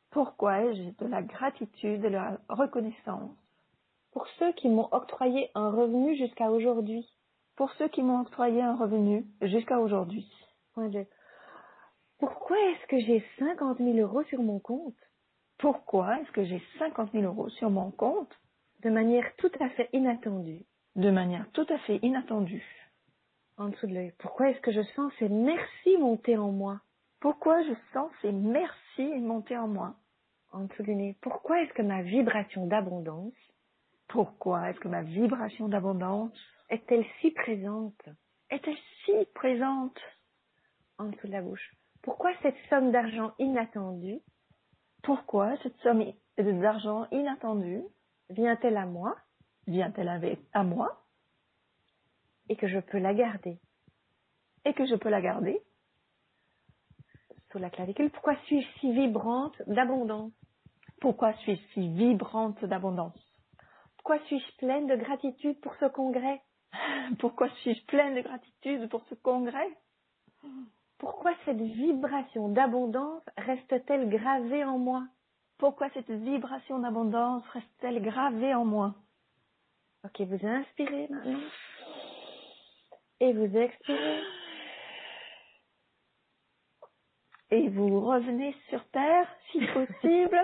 Pourquoi ai-je de la gratitude et de la reconnaissance? Pour ceux qui m'ont octroyé un revenu jusqu'à aujourd'hui. Pour ceux qui m'ont octroyé un revenu jusqu'à aujourd'hui. Point 2. Pourquoi est-ce que j'ai 50 000 euros sur mon compte? Pourquoi est-ce que j'ai 50 000 euros sur mon compte? De manière tout à fait inattendue. De manière tout à fait inattendue. En dessous de l'œil. Pourquoi est-ce que je sens ces merci monter en moi? Pourquoi je sens ces merci monter en moi? En dessous du nez. Pourquoi est-ce que ma vibration d'abondance Pourquoi est-ce que ma vibration d'abondance est-elle si présente? est-elle si présente? En dessous de la bouche. Pourquoi cette somme d'argent inattendue Pourquoi cette somme d'argent inattendue vient-elle à moi vient-elle à moi et que je peux la garder? et que je peux la garder? Sous la clavicule. Pourquoi suis-je si vibrante d'abondance? Pourquoi suis-je si vibrante d'abondance? Pourquoi suis-je pleine de gratitude pour ce congrès? Pourquoi suis-je pleine de gratitude pour ce congrès? Pourquoi cette vibration d'abondance reste-t-elle gravée en moi? Pourquoi cette vibration d'abondance reste-t-elle gravée en moi? Ok, vous inspirez maintenant. Et vous expirez. Et vous revenez sur Terre, si possible.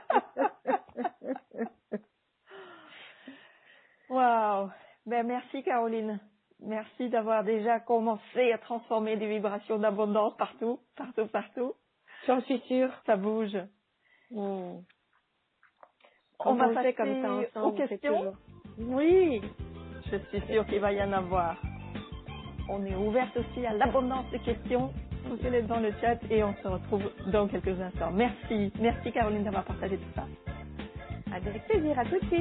Waouh! Ben, merci Caroline. Merci d'avoir déjà commencé à transformer des vibrations d'abondance partout, partout, partout. J'en suis sûre. Ça bouge. Quand On va le fait passer comme ça ensemble, aux c'est questions. toujours- Oui. Je suis sûre qu'il va y en avoir. On est ouverte aussi à l'abondance de questions. Posez-les dans le chat et on se retrouve dans quelques instants. Merci. Merci Caroline d'avoir partagé tout ça. Avec plaisir. À tout de suite.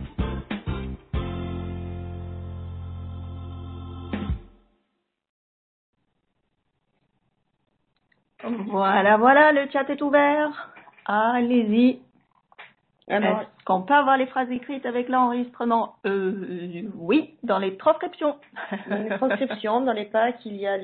Voilà, voilà, le chat est ouvert. Allez-y. Alors, Est-ce qu'on peut avoir les phrases écrites avec l'enregistrement? Oui, dans les transcriptions. dans les transcriptions, dans les packs, il y a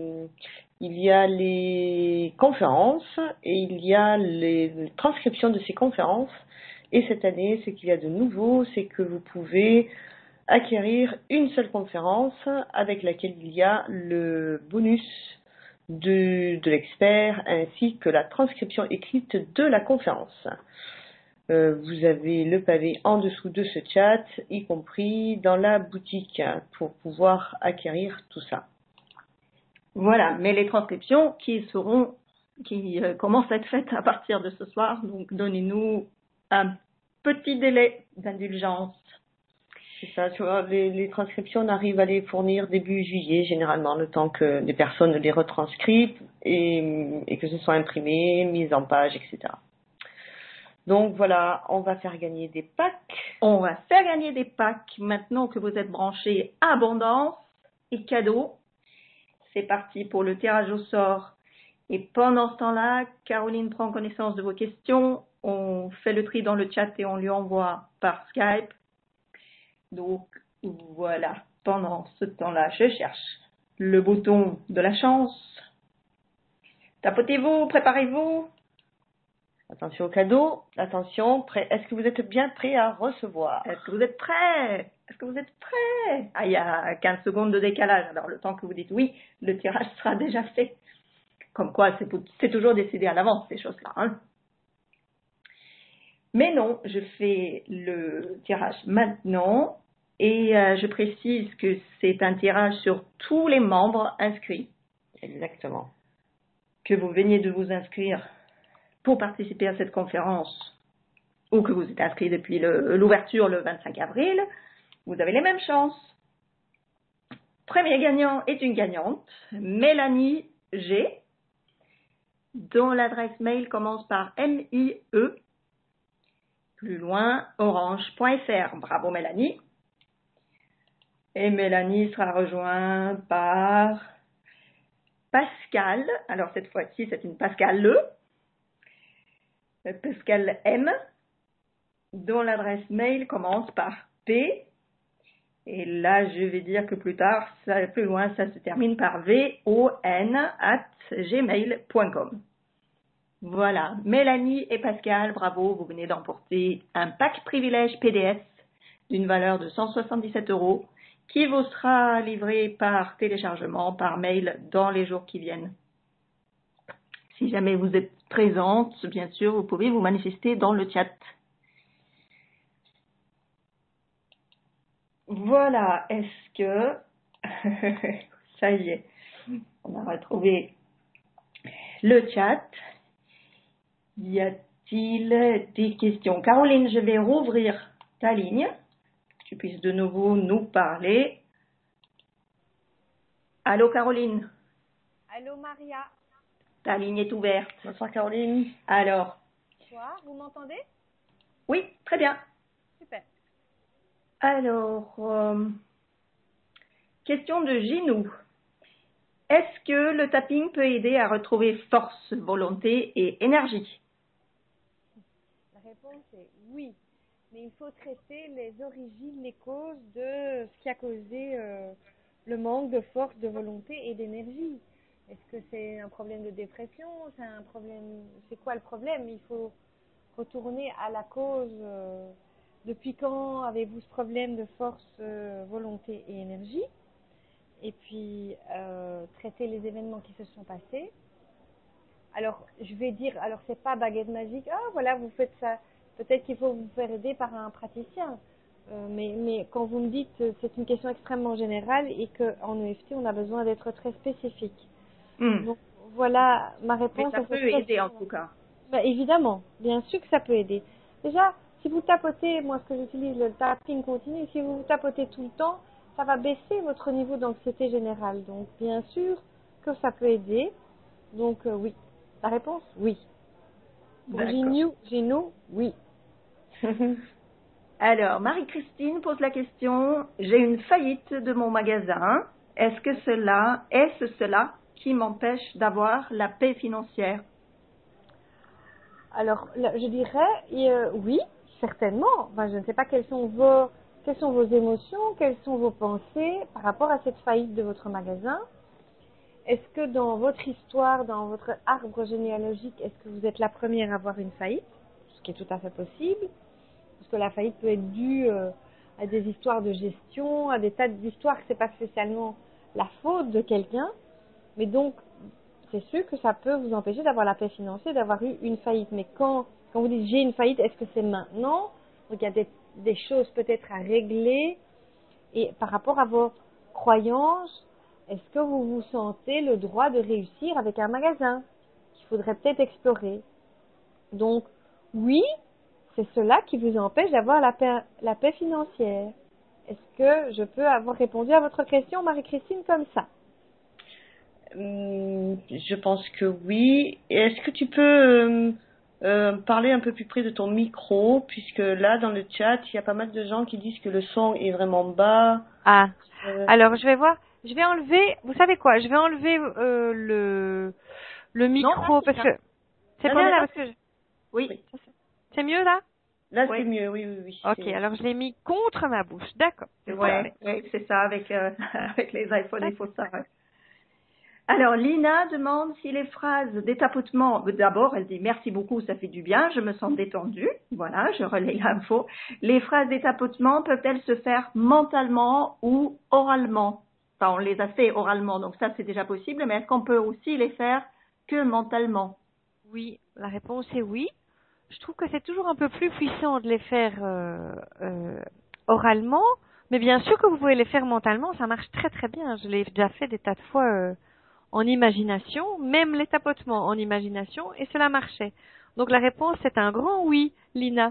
les conférences et il y a les transcriptions de ces conférences. Et cette année, ce qu'il y a de nouveau, c'est que vous pouvez acquérir une seule conférence avec laquelle il y a le bonus de l'expert ainsi que la transcription écrite de la conférence. Vous avez le pavé en dessous de ce chat, y compris dans la boutique, pour pouvoir acquérir tout ça. Voilà, mais les transcriptions qui commencent à être faites à partir de ce soir, donc donnez-nous un petit délai d'indulgence. C'est ça, tu vois, les transcriptions, on arrive à les fournir début juillet, généralement, le temps que les personnes les retranscrivent et que ce soit imprimé, mis en page, etc. Donc voilà, on va faire gagner des packs. On va faire gagner des packs maintenant que vous êtes branchés abondance et cadeaux. C'est parti pour le tirage au sort. Et pendant ce temps-là, Caroline prend connaissance de vos questions. On fait le tri dans le chat et on lui envoie par Skype. Donc voilà, pendant ce temps-là, je cherche le bouton de la chance. Tapotez-vous, préparez-vous. Attention au cadeau, attention, est-ce que vous êtes bien prêt à recevoir? Est-ce que vous êtes prêts? Est-ce que vous êtes prêts? Ah, il y a 15 secondes de décalage, alors le temps que vous dites oui, le tirage sera déjà fait. Comme quoi, c'est toujours décidé à l'avance, ces choses-là. Hein. Mais non, je fais le tirage maintenant et je précise que c'est un tirage sur tous les membres inscrits. Exactement. Que vous veniez de vous inscrire pour participer à cette conférence ou que vous êtes inscrit depuis l'ouverture le 25 avril, vous avez les mêmes chances. Premier gagnant est une gagnante, Mélanie G, dont l'adresse mail commence par MIE, plus loin, orange.fr. Bravo Mélanie. Et Mélanie sera rejointe par Pascal. Alors cette fois-ci, c'est une Pascal Le. Pascal M, dont l'adresse mail commence par P. Et là, je vais dire que plus tard, plus loin, ça se termine par von@gmail.com. Voilà, Mélanie et Pascal, bravo, vous venez d'emporter un pack privilège PDF d'une valeur de 177 € qui vous sera livré par téléchargement, par mail dans les jours qui viennent. Si jamais vous êtes présente, bien sûr, vous pouvez vous manifester dans le chat. Voilà, est-ce que... Ça y est, on a retrouvé le chat. Y a-t-il des questions? Caroline, je vais rouvrir ta ligne, que tu puisses de nouveau nous parler. Allô Caroline? Allô Maria? Ta ligne est ouverte. Bonsoir Caroline. Alors? Bonsoir, vous m'entendez? Oui, très bien. Super. Alors, question de Ginou. Est-ce que le tapping peut aider à retrouver force, volonté et énergie? La réponse est oui. Mais il faut traiter les origines, les causes de ce qui a causé le manque de force, de volonté et d'énergie. Est-ce que c'est un problème de dépression? C'est quoi le problème? Il faut retourner à la cause. Depuis quand avez-vous ce problème de force, volonté et énergie? Et puis traiter les événements qui se sont passés. Alors, je vais dire, alors c'est pas baguette magique, ah voilà, vous faites ça. Peut-être qu'il faut vous faire aider par un praticien. Mais quand vous me dites, c'est une question extrêmement générale et qu'en EFT, on a besoin d'être très spécifique. Donc, voilà ma réponse. Mais ça peut aider en tout cas. Ben, évidemment, bien sûr que ça peut aider. Déjà, si vous tapotez, moi ce que j'utilise, le tapping continu, si vous tapotez tout le temps, ça va baisser votre niveau d'anxiété générale. Donc, bien sûr que ça peut aider. Donc, oui. La réponse, oui. Pour Ginou, oui. Alors, Marie-Christine pose la question, j'ai une faillite de mon magasin. Est-ce cela qui m'empêche d'avoir la paix financière? Alors, je dirais oui, certainement. Enfin, je ne sais pas quelles sont vos émotions, quelles sont vos pensées par rapport à cette faillite de votre magasin. Est-ce que dans votre histoire, dans votre arbre généalogique, est-ce que vous êtes la première à avoir une faillite? Ce qui est tout à fait possible. Parce que la faillite peut être due à des histoires de gestion, à des tas d'histoires que ce n'est pas spécialement la faute de quelqu'un. Mais donc, c'est sûr que ça peut vous empêcher d'avoir la paix financière, d'avoir eu une faillite. Mais quand vous dites j'ai une faillite, est-ce que c'est maintenant? Donc il y a des choses peut-être à régler. Et par rapport à vos croyances, est-ce que vous vous sentez le droit de réussir avec un magasin qu'il faudrait peut-être explorer? Donc oui, c'est cela qui vous empêche d'avoir la paix financière. Est-ce que je peux avoir répondu à votre question, Marie-Christine, comme ça? Je pense que oui. Est-ce que tu peux parler un peu plus près de ton micro, puisque là, dans le chat, il y a pas mal de gens qui disent que le son est vraiment bas. Ah, alors je vais voir. Je vais enlever, vous savez quoi? Je vais enlever le micro non, parce que c'est bien là parce que oui. C'est mieux là? Là, oui. C'est mieux, oui. Ok, alors je l'ai mis contre ma bouche, d'accord. Oui, c'est ça, avec les iPhones, il faut ça. Ouais. Alors, Lina demande si les phrases d'étapotement, d'abord, elle dit merci beaucoup, ça fait du bien, je me sens détendue. Voilà, je relais l'info. Les phrases d'étapotement peuvent-elles se faire mentalement ou oralement? Enfin, on les a fait oralement, donc ça c'est déjà possible, mais est-ce qu'on peut aussi les faire que mentalement? Oui, la réponse est oui. Je trouve que c'est toujours un peu plus puissant de les faire oralement, mais bien sûr que vous pouvez les faire mentalement, ça marche très très bien. Je l'ai déjà fait des tas de fois en imagination, même les tapotements en imagination, et cela marchait. Donc la réponse est un grand oui, Lina.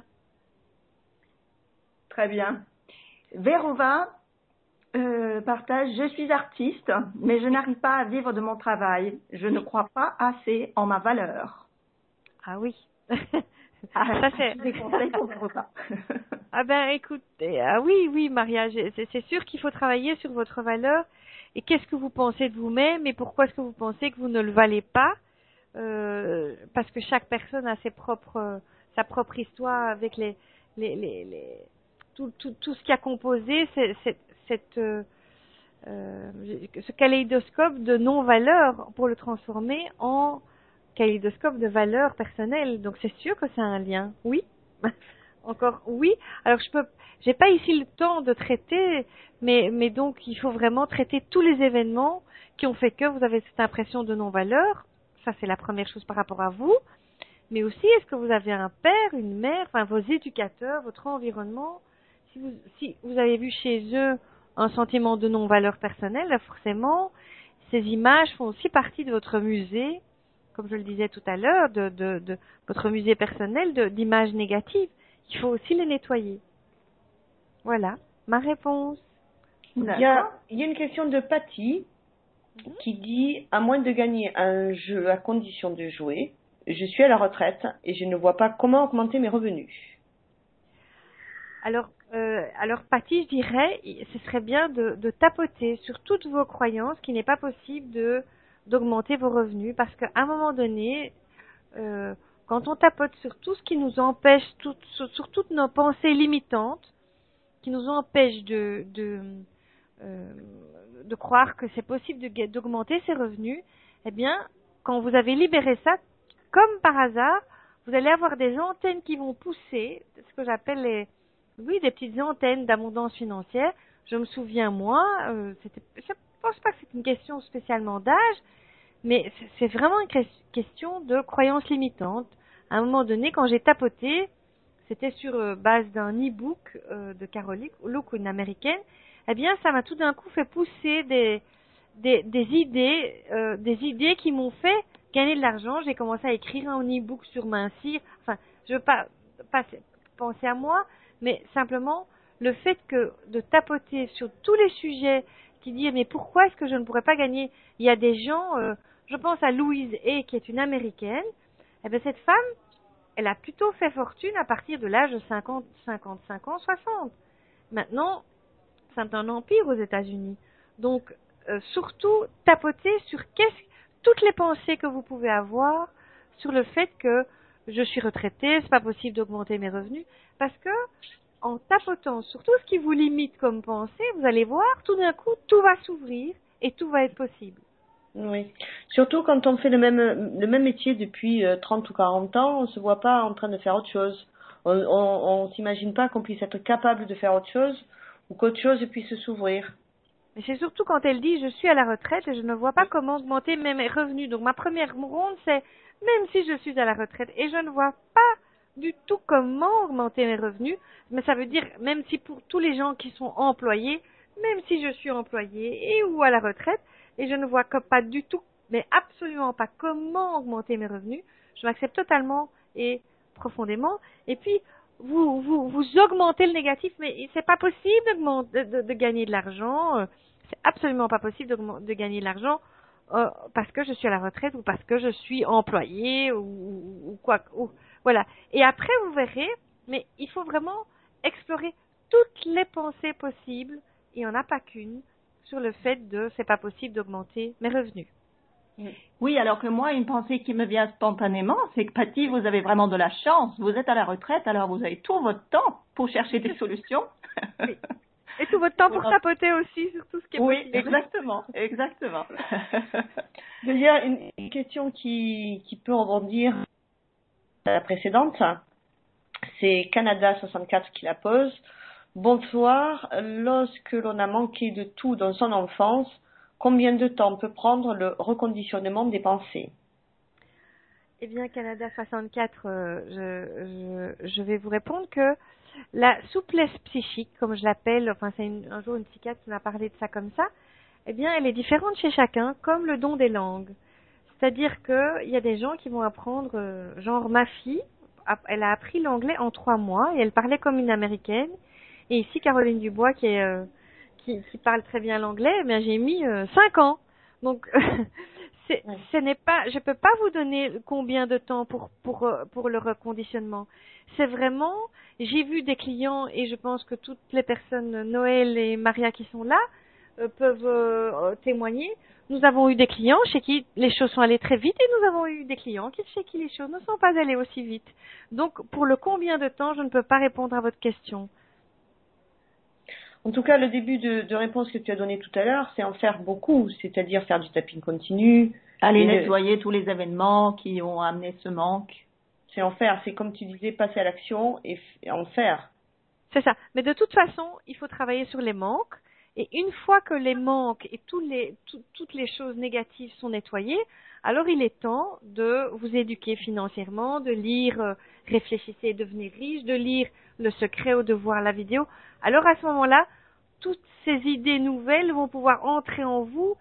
Très bien. Vérova partage, je suis artiste, mais je n'arrive pas à vivre de mon travail. Je ne crois pas assez en ma valeur. Ah oui. Ça c'est des conseils pour Vérova. Ah ben écoutez, ah oui Maria, c'est sûr qu'il faut travailler sur votre valeur et qu'est-ce que vous pensez de vous-même et pourquoi est-ce que vous pensez que vous ne le valez pas, parce que chaque personne a sa propre histoire avec tout ce qui a composé ce kaléidoscope de non-valeur pour le transformer en kaléidoscope de valeurs personnelles. Donc c'est sûr que c'est un lien. Oui. Encore oui. Alors j'ai pas ici le temps de traiter, mais donc il faut vraiment traiter tous les événements qui ont fait que vous avez cette impression de non-valeur. Ça c'est la première chose par rapport à vous. Mais aussi, est-ce que vous avez un père, une mère, enfin vos éducateurs, votre environnement, si vous avez vu chez eux un sentiment de non-valeur personnelle, là, forcément, ces images font aussi partie de votre musée, comme je le disais tout à l'heure, de votre musée personnel d'images négatives. Il faut aussi les nettoyer. Voilà, ma réponse. Il y a une question de Patty qui dit, à moins de gagner un jeu à condition de jouer, je suis à la retraite et je ne vois pas comment augmenter mes revenus. Alors Patty, je dirais, ce serait bien de tapoter sur toutes vos croyances qu'il n'est pas possible d'augmenter vos revenus, parce qu'à un moment donné, quand on tapote sur tout ce qui nous empêche, sur toutes nos pensées limitantes, qui nous empêchent de croire que c'est possible d'augmenter ses revenus, eh bien, quand vous avez libéré ça, comme par hasard, vous allez avoir des antennes qui vont pousser, ce que j'appelle des petites antennes d'abondance financière. Je me souviens, moi, je pense pas que c'est une question spécialement d'âge, mais c'est vraiment une question de croyances limitantes. À un moment donné, quand j'ai tapoté, c'était sur base d'un e-book de Caroline Luke, une américaine, eh bien, ça m'a tout d'un coup fait pousser des idées qui m'ont fait gagner de l'argent. J'ai commencé à écrire un e-book sur Mincir. Enfin, je veux pas penser à moi, mais simplement le fait de tapoter sur tous les sujets qui disent mais pourquoi est-ce que je ne pourrais pas gagner? Il y a des gens, je pense à Louise A, qui est une américaine. Eh bien, cette femme, elle a plutôt fait fortune à partir de l'âge de 50, 55 ans, 60. Maintenant, c'est un empire aux États-Unis. Donc, surtout, tapoter sur toutes les pensées que vous pouvez avoir sur le fait que je suis retraitée, c'est pas possible d'augmenter mes revenus, parce que en tapotant sur tout ce qui vous limite comme pensée, vous allez voir, tout d'un coup, tout va s'ouvrir et tout va être possible. Oui. Surtout quand on fait le même métier depuis 30 ou 40 ans, on ne se voit pas en train de faire autre chose. On s'imagine pas qu'on puisse être capable de faire autre chose ou qu'autre chose puisse s'ouvrir. Mais c'est surtout quand elle dit je suis à la retraite et je ne vois pas comment augmenter mes revenus. Donc ma première ronde, c'est même si je suis à la retraite et je ne vois pas du tout comment augmenter mes revenus, mais ça veut dire même si pour tous les gens qui sont employés, même si je suis employée et ou à la retraite et je ne vois pas du tout, mais absolument pas comment augmenter mes revenus, je m'accepte totalement et profondément. Et puis vous augmentez le négatif, mais c'est pas possible de gagner de l'argent. C'est absolument pas possible de gagner de l'argent parce que je suis à la retraite ou parce que je suis employée ou quoi. Voilà. Et après, vous verrez, mais il faut vraiment explorer toutes les pensées possibles, il n'y en a pas qu'une, sur le fait c'est pas possible d'augmenter mes revenus. Oui, alors que moi, une pensée qui me vient spontanément, c'est que Patty, vous avez vraiment de la chance. Vous êtes à la retraite, alors vous avez tout votre temps pour chercher des solutions. Oui. Et tout votre temps pour tapoter aussi sur tout ce qui est possible. Oui, exactement. Il y a une question qui peut rebondir à la précédente. C'est Canada64 qui la pose. Bonsoir, lorsque l'on a manqué de tout dans son enfance, combien de temps peut prendre le reconditionnement des pensées? Eh bien, Canada 64, je vais vous répondre que la souplesse psychique, comme je l'appelle, enfin c'est un jour une psychiatre qui m'a parlé de ça comme ça, eh bien, elle est différente chez chacun, comme le don des langues. C'est-à-dire qu'il y a des gens qui vont apprendre, genre ma fille, elle a appris l'anglais en 3 mois et elle parlait comme une américaine. Et ici, Caroline Dubois, qui parle très bien l'anglais, eh bien, j'ai mis 5 ans. Donc, ce n'est pas, je peux pas vous donner combien de temps pour le reconditionnement. C'est vraiment, j'ai vu des clients et je pense que toutes les personnes, Noël et Maria qui sont là, peuvent témoigner. Nous avons eu des clients chez qui les choses sont allées très vite et nous avons eu des clients chez qui les choses ne sont pas allées aussi vite. Donc, pour le combien de temps, je ne peux pas répondre à votre question. En tout cas, le début de réponse que tu as donné tout à l'heure, c'est en faire beaucoup, c'est-à-dire faire du tapping continu, Aller Et nettoyer tous les événements qui ont amené ce manque. c'est en faire. C'est comme tu disais, passer à l'action et en faire. C'est ça. Mais de toute façon, il faut travailler sur les manques. Et une fois que les manques et toutes les choses négatives sont nettoyées, alors il est temps de vous éduquer financièrement, de lire Réfléchissez et devenir riche, de lire Le secret ou de voir la vidéo. Alors à ce moment-là, toutes ces idées nouvelles vont pouvoir entrer en vous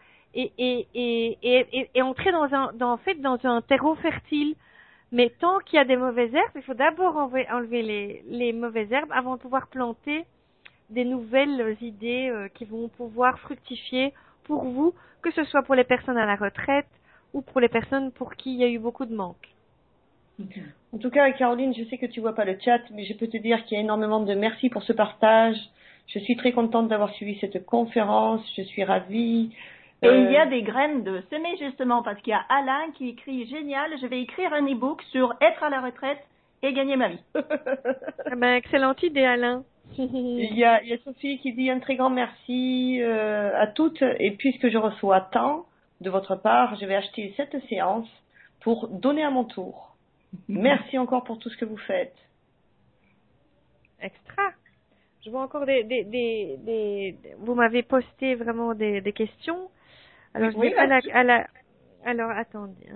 et entrer dans un terreau fertile. Mais tant qu'il y a des mauvaises herbes, il faut d'abord enlever les mauvaises herbes avant de pouvoir planter des nouvelles idées qui vont pouvoir fructifier pour vous, que ce soit pour les personnes à la retraite ou pour les personnes pour qui il y a eu beaucoup de manque. En tout cas, Caroline, je sais que tu vois pas le chat, mais je peux te dire qu'il y a énormément de merci pour ce partage. Je suis très contente d'avoir suivi cette conférence. Je suis ravie. Et il y a des graines de semer justement, parce qu'il y a Alain qui écrit génial, je vais écrire un e-book sur être à la retraite et gagner ma vie. Excellente idée, Alain. Il y a Sophie qui dit un très grand merci à toutes. Et puisque je reçois tant de votre part, je vais acheter cette séance pour donner à mon tour. Merci encore pour tout ce que vous faites. Extra. Je vois encore vous m'avez posté vraiment des questions. Alors, je Oui, vais alors, attendez.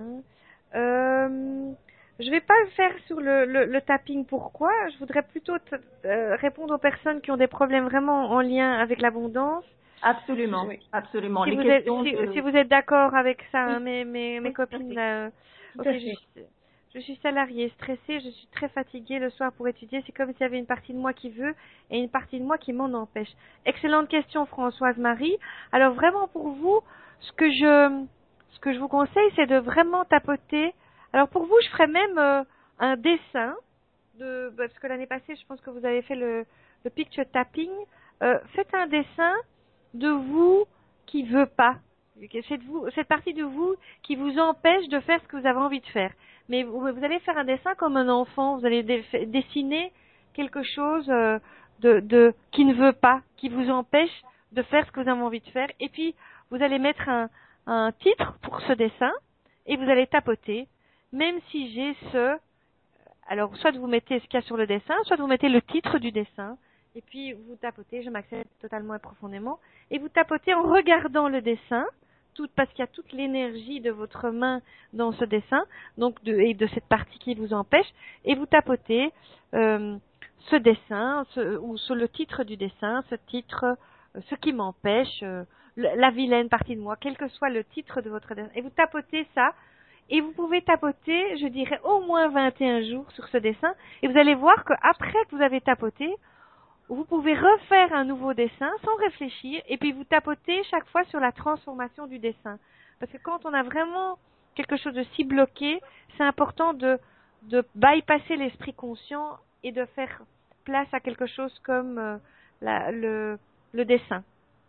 Je vais pas le faire sur le tapping. Pourquoi? Je voudrais plutôt répondre aux personnes qui ont des problèmes vraiment en lien avec l'abondance. Absolument, Oui. absolument. Si, Les vous êtes d'accord avec ça, Oui. hein, mes Oui, copines, là, Tout ok, à fait. je suis salariée, stressée, je suis très fatiguée le soir pour étudier. C'est comme s'il y avait une partie de moi qui veut et une partie de moi qui m'en empêche. Excellente question, Françoise Marie. Alors vraiment pour vous, ce que je vous conseille, c'est de vraiment tapoter. Alors pour vous, je ferais même un dessin parce que l'année passée, je pense que vous avez fait le picture tapping. Faites un dessin de vous qui veut pas. Cette partie de vous qui vous empêche de faire ce que vous avez envie de faire. Mais vous allez faire un dessin comme un enfant. Vous allez dessiner quelque chose qui ne veut pas, qui vous empêche de faire ce que vous avez envie de faire. Et puis, vous allez mettre un titre pour ce dessin et vous allez tapoter. Même si j'ai alors, soit vous mettez ce qu'il y a sur le dessin, soit vous mettez le titre du dessin. Et puis, vous tapotez, je m'accepte totalement et profondément. Et vous tapotez en regardant le dessin, parce qu'il y a toute l'énergie de votre main dans ce dessin, donc et de cette partie qui vous empêche. Et vous tapotez ce dessin, ou sur le titre du dessin, ce titre, ce qui m'empêche, la vilaine partie de moi, quel que soit le titre de votre dessin. Et vous tapotez ça. Et vous pouvez tapoter, je dirais, au moins 21 jours sur ce dessin. Et vous allez voir qu'après que vous avez tapoté, vous pouvez refaire un nouveau dessin sans réfléchir. Et puis vous tapotez chaque fois sur la transformation du dessin. Parce que quand on a vraiment quelque chose de si bloqué, c'est important de bypasser l'esprit conscient et de faire place à quelque chose comme le dessin.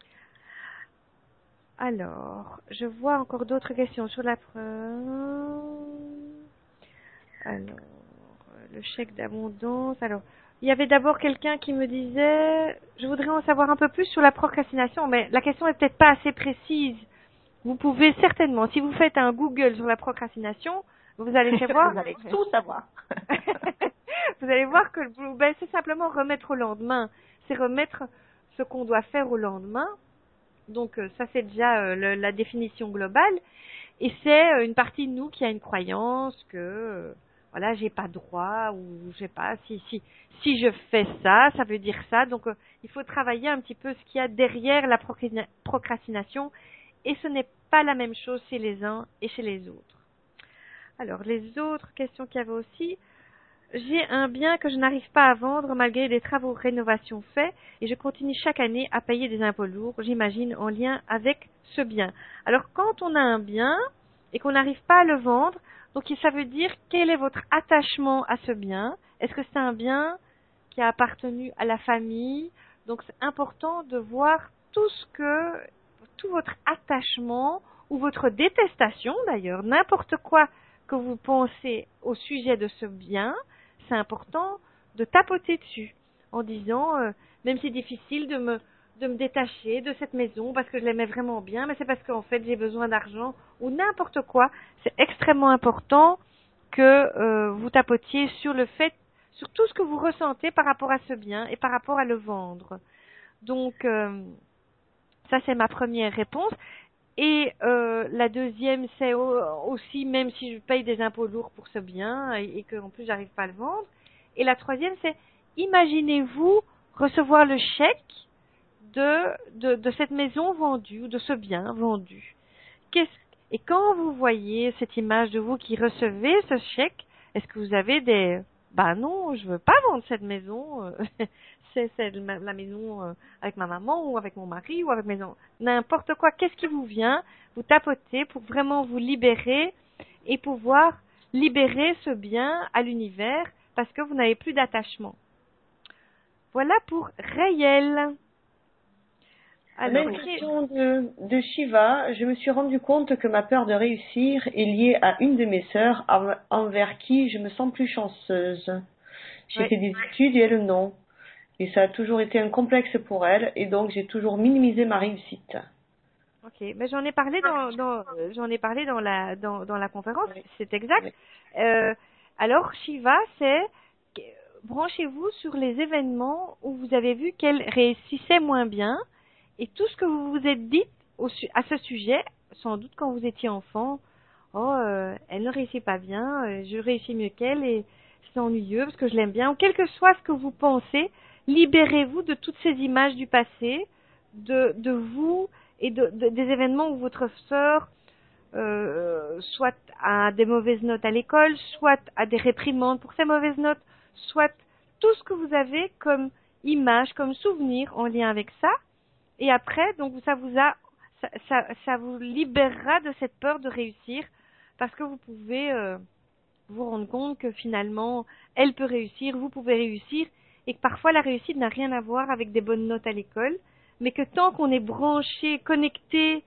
Alors, je vois encore d'autres questions sur la preuve. Alors, le chèque d'abondance. Alors, il y avait d'abord quelqu'un qui me disait, je voudrais en savoir un peu plus sur la procrastination, mais la question est peut-être pas assez précise. Vous pouvez certainement, si vous faites un Google sur la procrastination, vous allez savoir. Vous allez tout savoir. Vous allez voir que c'est simplement remettre au lendemain. C'est remettre ce qu'on doit faire au lendemain. Donc ça c'est déjà la définition globale et c'est une partie de nous qui a une croyance que voilà, j'ai pas droit ou je sais pas si je fais ça, ça veut dire ça. Donc il faut travailler un petit peu ce qu'il y a derrière la procrastination et ce n'est pas la même chose chez les uns et chez les autres. Alors les autres questions qu'il y avait aussi, j'ai un bien que je n'arrive pas à vendre malgré des travaux de rénovation faits et je continue chaque année à payer des impôts lourds, j'imagine, en lien avec ce bien. Alors, quand on a un bien et qu'on n'arrive pas à le vendre, donc ça veut dire quel est votre attachement à ce bien? Est-ce que c'est un bien qui a appartenu à la famille? Donc, c'est important de voir tout votre attachement ou votre détestation d'ailleurs, n'importe quoi que vous pensez au sujet de ce bien, c'est important de tapoter dessus en disant, même si c'est difficile de de me détacher de cette maison parce que je l'aimais vraiment bien, mais c'est parce qu'en fait j'ai besoin d'argent ou n'importe quoi. C'est extrêmement important que vous tapotiez sur le fait, sur tout ce que vous ressentez par rapport à ce bien et par rapport à le vendre. Donc ça c'est ma première réponse. Et la deuxième c'est aussi, même si je paye des impôts lourds pour ce bien et qu'en plus j'arrive pas à le vendre. Et la troisième c'est, imaginez-vous recevoir le chèque de cette maison vendue ou de ce bien vendu. Et quand vous voyez cette image de vous qui recevez ce chèque, est-ce que vous avez des bah non, je veux pas vendre cette maison, c'est la maison avec ma maman ou avec mon mari ou avec mes enfants, n'importe quoi, qu'est-ce qui vous vient, vous tapotez pour vraiment vous libérer et pouvoir libérer ce bien à l'univers parce que vous n'avez plus d'attachement. Voilà pour Rayel. Alors, une question de Shiva. Je me suis rendu compte que ma peur de réussir est liée à une de mes sœurs envers qui je me sens plus chanceuse. J'ai fait des études et elle non. Et ça a toujours été un complexe pour elle et donc j'ai toujours minimisé ma réussite. Ok, mais j'en ai parlé dans la conférence, c'est exact. Alors Shiva, c'est branchez-vous sur les événements où vous avez vu qu'elle réussissait moins bien. Et tout ce que vous vous êtes dit à ce sujet, sans doute quand vous étiez enfant, elle ne réussit pas bien, je réussis mieux qu'elle et c'est ennuyeux parce que je l'aime bien. Ou quel que soit ce que vous pensez, libérez-vous de toutes ces images du passé, de vous et des événements où votre sœur soit a des mauvaises notes à l'école, soit a des réprimandes pour ces mauvaises notes, soit tout ce que vous avez comme image, comme souvenir en lien avec ça. Et après, donc ça vous libérera de cette peur de réussir parce que vous pouvez vous rendre compte que finalement, elle peut réussir, vous pouvez réussir et que parfois la réussite n'a rien à voir avec des bonnes notes à l'école, mais que tant qu'on est branché, connecté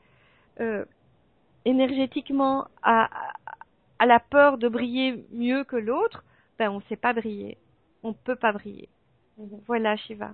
énergétiquement à la peur de briller mieux que l'autre, ben on ne sait pas briller, on ne peut pas briller. Voilà Shiva.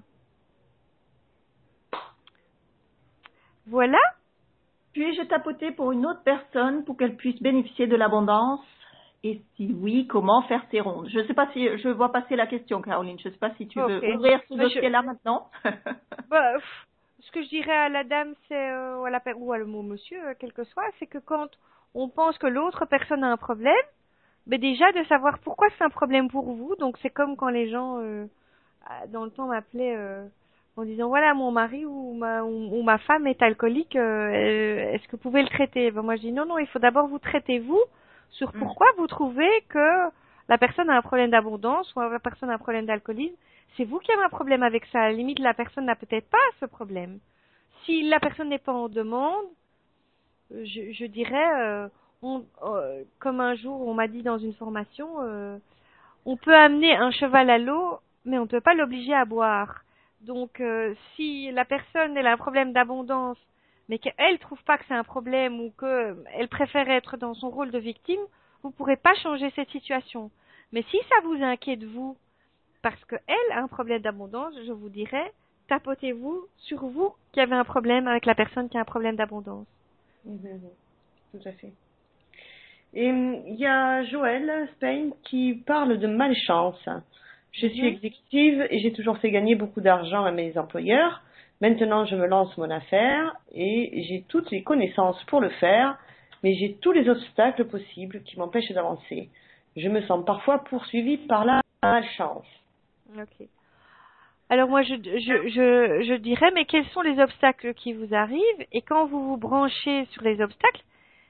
Voilà. Puis-je tapoter pour une autre personne pour qu'elle puisse bénéficier de l'abondance? Et si oui, comment faire ces rondes? Je ne sais pas si je vois passer la question, Caroline. Je ne sais pas si tu veux ouvrir ce dossier-là maintenant. Ce que je dirais à la dame, c'est ou à le mot monsieur, quel que soit, c'est que quand on pense que l'autre personne a un problème, ben déjà de savoir pourquoi c'est un problème pour vous. Donc c'est comme quand les gens dans le temps m'appelaient en disant voilà mon mari ou ma femme est alcoolique, est-ce que vous pouvez le traiter? Ben moi je dis non, il faut d'abord vous traiter vous sur pourquoi vous trouvez que la personne a un problème d'abondance ou la personne a un problème d'alcoolisme. C'est vous qui avez un problème avec ça. À la limite, la personne n'a peut-être pas ce problème. Si la personne n'est pas en demande, je dirais, comme un jour on m'a dit dans une formation, on peut amener un cheval à l'eau, mais on ne peut pas l'obliger à boire. Donc, si la personne elle a un problème d'abondance, mais qu'elle trouve pas que c'est un problème ou qu'elle préfère être dans son rôle de victime, vous ne pourrez pas changer cette situation. Mais si ça vous inquiète vous, parce qu'elle a un problème d'abondance, je vous dirais, tapotez-vous sur vous qui avez un problème avec la personne qui a un problème d'abondance. Tout à fait. Et il y a Joël Spain qui parle de malchance. Je suis exécutive et j'ai toujours fait gagner beaucoup d'argent à mes employeurs. Maintenant, je me lance mon affaire et j'ai toutes les connaissances pour le faire, mais j'ai tous les obstacles possibles qui m'empêchent d'avancer. Je me sens parfois poursuivie par la malchance. Ok. Alors moi, je dirais, mais quels sont les obstacles qui vous arrivent? Et quand vous vous branchez sur les obstacles,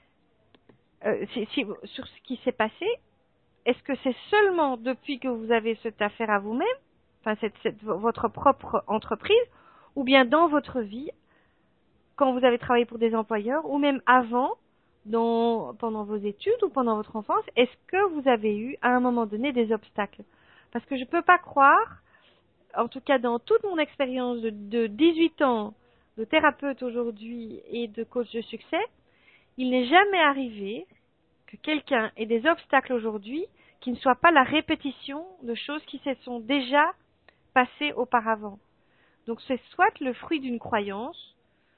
sur ce qui s'est passé, est-ce que c'est seulement depuis que vous avez cette affaire à vous-même, enfin votre propre entreprise, ou bien dans votre vie, quand vous avez travaillé pour des employeurs, ou même avant, pendant vos études ou pendant votre enfance, est-ce que vous avez eu à un moment donné des obstacles? Parce que je ne peux pas croire, en tout cas dans toute mon expérience de 18 ans de thérapeute aujourd'hui et de coach de succès, il n'est jamais arrivé que quelqu'un ait des obstacles aujourd'hui qui ne soient pas la répétition de choses qui se sont déjà passées auparavant. Donc c'est soit le fruit d'une croyance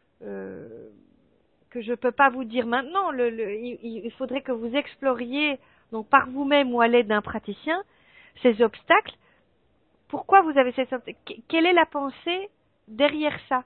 que je peux pas vous dire maintenant. Il faudrait que vous exploriez donc par vous-même ou à l'aide d'un praticien ces obstacles. Pourquoi vous avez ces obstacles? Quelle est la pensée derrière ça?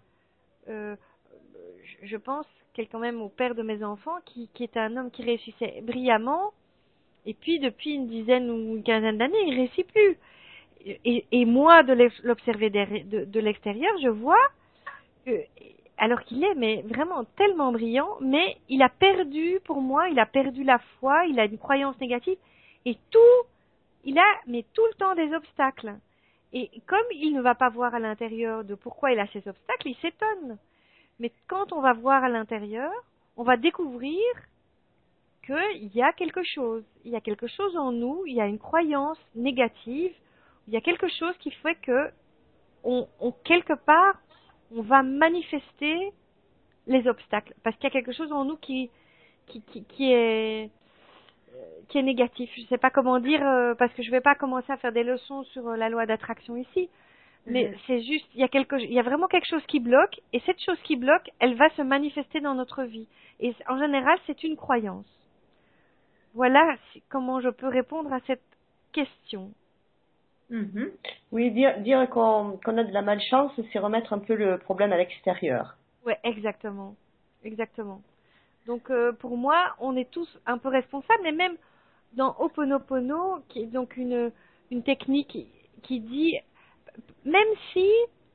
Je pense quand même au père de mes enfants qui était un homme qui réussissait brillamment, et puis depuis une dizaine ou une quinzaine d'années, il ne réussit plus. Et moi, de l'observer de l'extérieur, je vois que, alors qu'il est mais vraiment tellement brillant, mais il a perdu, pour moi, il a perdu la foi, il a une croyance négative, et il a mais tout le temps des obstacles. Et comme il ne va pas voir à l'intérieur de pourquoi il a ces obstacles, il s'étonne. Mais quand on va voir à l'intérieur, on va découvrir qu'il y a quelque chose. Il y a quelque chose en nous, il y a une croyance négative, il y a quelque chose qui fait que, quelque part, on va manifester les obstacles. Parce qu'il y a quelque chose en nous qui est négatif. Je ne sais pas comment dire, parce que je ne vais pas commencer à faire des leçons sur la loi d'attraction ici. Mais c'est juste, il y a vraiment quelque chose qui bloque, et cette chose qui bloque, elle va se manifester dans notre vie. Et en général, c'est une croyance. Voilà comment je peux répondre à cette question. Oui, dire qu'on a de la malchance, c'est remettre un peu le problème à l'extérieur. Oui, exactement. Exactement. Donc, pour moi, on est tous un peu responsables, mais même dans Ho'oponopono, qui est donc une technique qui dit, même si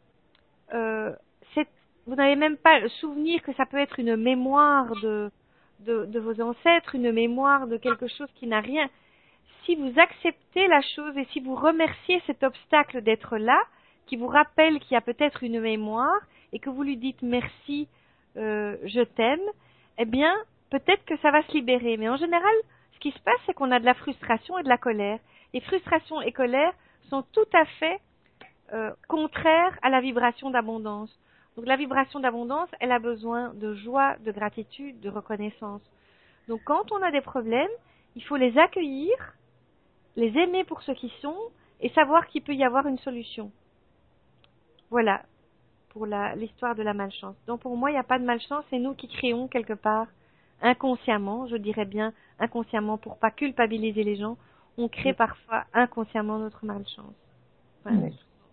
vous n'avez même pas le souvenir que ça peut être une mémoire de vos ancêtres, une mémoire de quelque chose qui n'a rien. Si vous acceptez la chose et si vous remerciez cet obstacle d'être là, qui vous rappelle qu'il y a peut-être une mémoire, et que vous lui dites merci, je t'aime, eh bien, peut-être que ça va se libérer. Mais en général, ce qui se passe, c'est qu'on a de la frustration et de la colère. Et frustration et colère sont tout à fait contraires à la vibration d'abondance. Donc la vibration d'abondance, elle a besoin de joie, de gratitude, de reconnaissance. Donc quand on a des problèmes, il faut les accueillir, les aimer pour ce qu'ils sont et savoir qu'il peut y avoir une solution. Voilà pour l'histoire de la malchance. Donc pour moi, il n'y a pas de malchance, c'est nous qui créons quelque part inconsciemment, je dirais bien inconsciemment pour pas culpabiliser les gens, on crée parfois inconsciemment notre malchance. Voilà.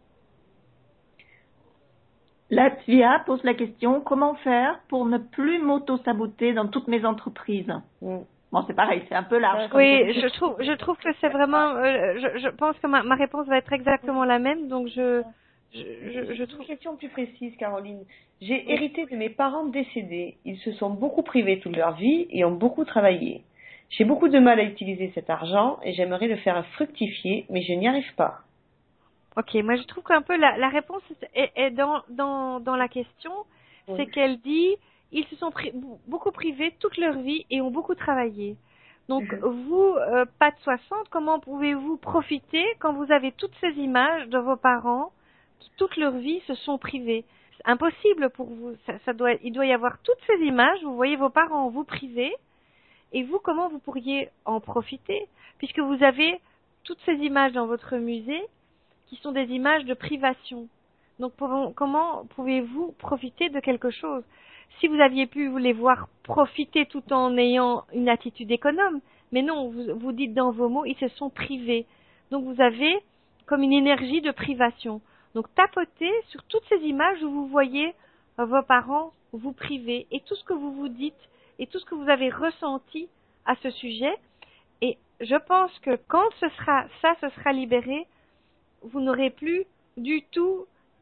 Latvia pose la question, comment faire pour ne plus m'auto-saboter dans toutes mes entreprises? Bon, c'est pareil, c'est un peu large. Oui, je trouve que c'est vraiment, je pense que ma réponse va être exactement la même, donc je trouve une question plus précise, Caroline. J'ai hérité de mes parents décédés. Ils se sont beaucoup privés toute leur vie et ont beaucoup travaillé. J'ai beaucoup de mal à utiliser cet argent et j'aimerais le faire fructifier, mais je n'y arrive pas. Ok, moi je trouve qu'un peu la réponse est dans la question, c'est qu'elle dit ils se sont beaucoup privés toute leur vie et ont beaucoup travaillé. Donc vous, Pat 60, comment pouvez-vous profiter quand vous avez toutes ces images de vos parents qui toute leur vie se sont privés? C'est impossible pour vous. Il doit y avoir toutes ces images. Vous voyez vos parents vous priver, et vous, comment vous pourriez en profiter, puisque vous avez toutes ces images dans votre musée qui sont des images de privation. Donc comment pouvez-vous profiter de quelque chose? Si vous aviez pu vous les voir profiter tout en ayant une attitude économe, mais non, vous dites dans vos mots, ils se sont privés. Donc vous avez comme une énergie de privation. Donc tapotez sur toutes ces images où vous voyez vos parents vous priver, et tout ce que vous vous dites, et tout ce que vous avez ressenti à ce sujet. Et je pense que quand ce sera libéré, vous n'aurez plus du tout,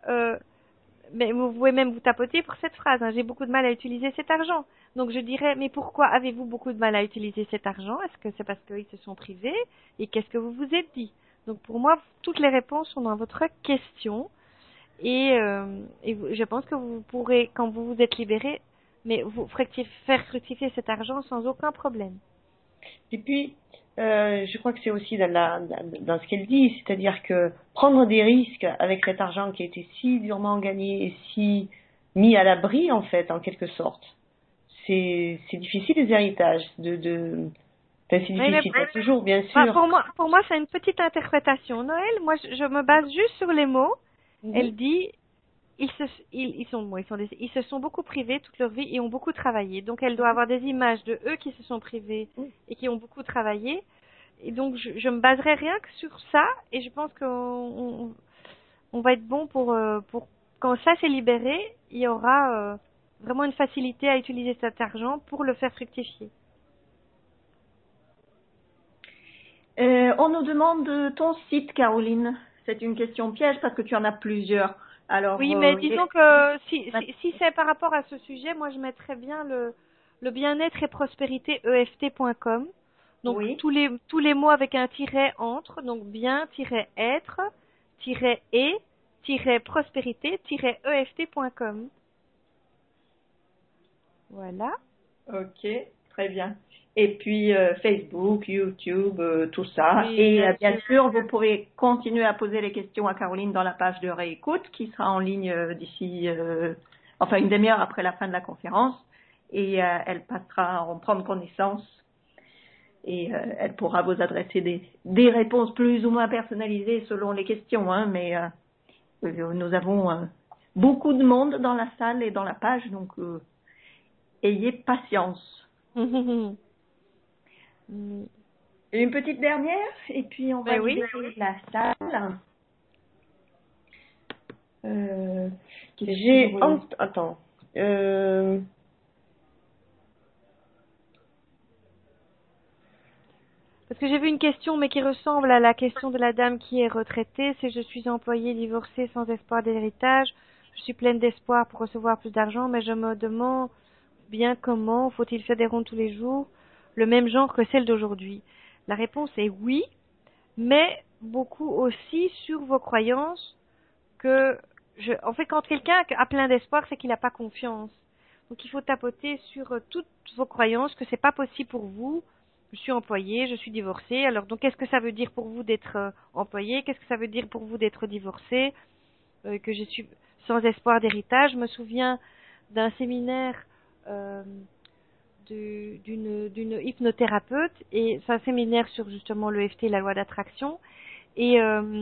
mais vous pouvez même vous tapoter pour cette phrase, j'ai beaucoup de mal à utiliser cet argent. Donc je dirais, mais pourquoi avez-vous beaucoup de mal à utiliser cet argent? Est-ce que c'est parce qu'ils se sont privés? Et qu'est-ce que vous vous êtes dit? Donc pour moi, toutes les réponses sont dans votre question. Et je pense que vous pourrez, quand vous vous êtes libéré, mais vous faire fructifier cet argent sans aucun problème. Et puis, je crois que c'est aussi dans ce qu'elle dit, c'est-à-dire que prendre des risques avec cet argent qui a été si durement gagné et si mis à l'abri, en fait, en quelque sorte. C'est difficile, les héritages, c'est difficile, pas toujours, bien sûr. Pour moi, c'est une petite interprétation. Noël, moi, je me base juste sur les mots. Elle dit, ils se sont beaucoup privés toute leur vie et ont beaucoup travaillé. Donc, elle doit avoir des images de eux qui se sont privés et qui ont beaucoup travaillé. Et donc, je me baserai rien que sur ça et je pense qu'on va être bon pour quand ça s'est libéré, il y aura vraiment une facilité à utiliser cet argent pour le faire fructifier. On nous demande ton site, Caroline. C'est une question piège parce que tu en as plusieurs. Alors, oui, mais disons que si c'est par rapport à ce sujet, moi je mettrais bien le bien-être et prospérité EFT.com. Donc oui. tous les mots avec un tiret entre, donc bien-être, et, prospérité, EFT.com. Voilà. Ok, très bien. Et puis Facebook, YouTube, tout ça. Oui, Et bien sûr, vous pourrez continuer à poser les questions à Caroline dans la page de réécoute qui sera en ligne d'ici, une demi-heure après la fin de la conférence. Et elle passera à en prendre connaissance. Et elle pourra vous adresser des réponses plus ou moins personnalisées selon les questions. Hein, mais nous avons beaucoup de monde dans la salle et dans la page, donc ayez patience. Une petite dernière, et puis on va libérer la salle. Attends. Parce que j'ai vu une question, mais qui ressemble à la question de la dame qui est retraitée. C'est: je suis employée, divorcée, sans espoir d'héritage. Je suis pleine d'espoir pour recevoir plus d'argent, mais je me demande bien comment faut-il faire des rondes tous les jours, le même genre que celle d'aujourd'hui. La réponse est oui, mais beaucoup aussi sur vos croyances en fait, quand quelqu'un a plein d'espoir, c'est qu'il n'a pas confiance. Donc, il faut tapoter sur toutes vos croyances que c'est pas possible pour vous. Je suis employée, je suis divorcée. Alors, donc, qu'est-ce que ça veut dire pour vous d'être employée? Qu'est-ce que ça veut dire pour vous d'être divorcée? Que je suis sans espoir d'héritage. Je me souviens d'un séminaire d'une hypnothérapeute, et c'est un séminaire sur justement l'EFT, la loi d'attraction. Et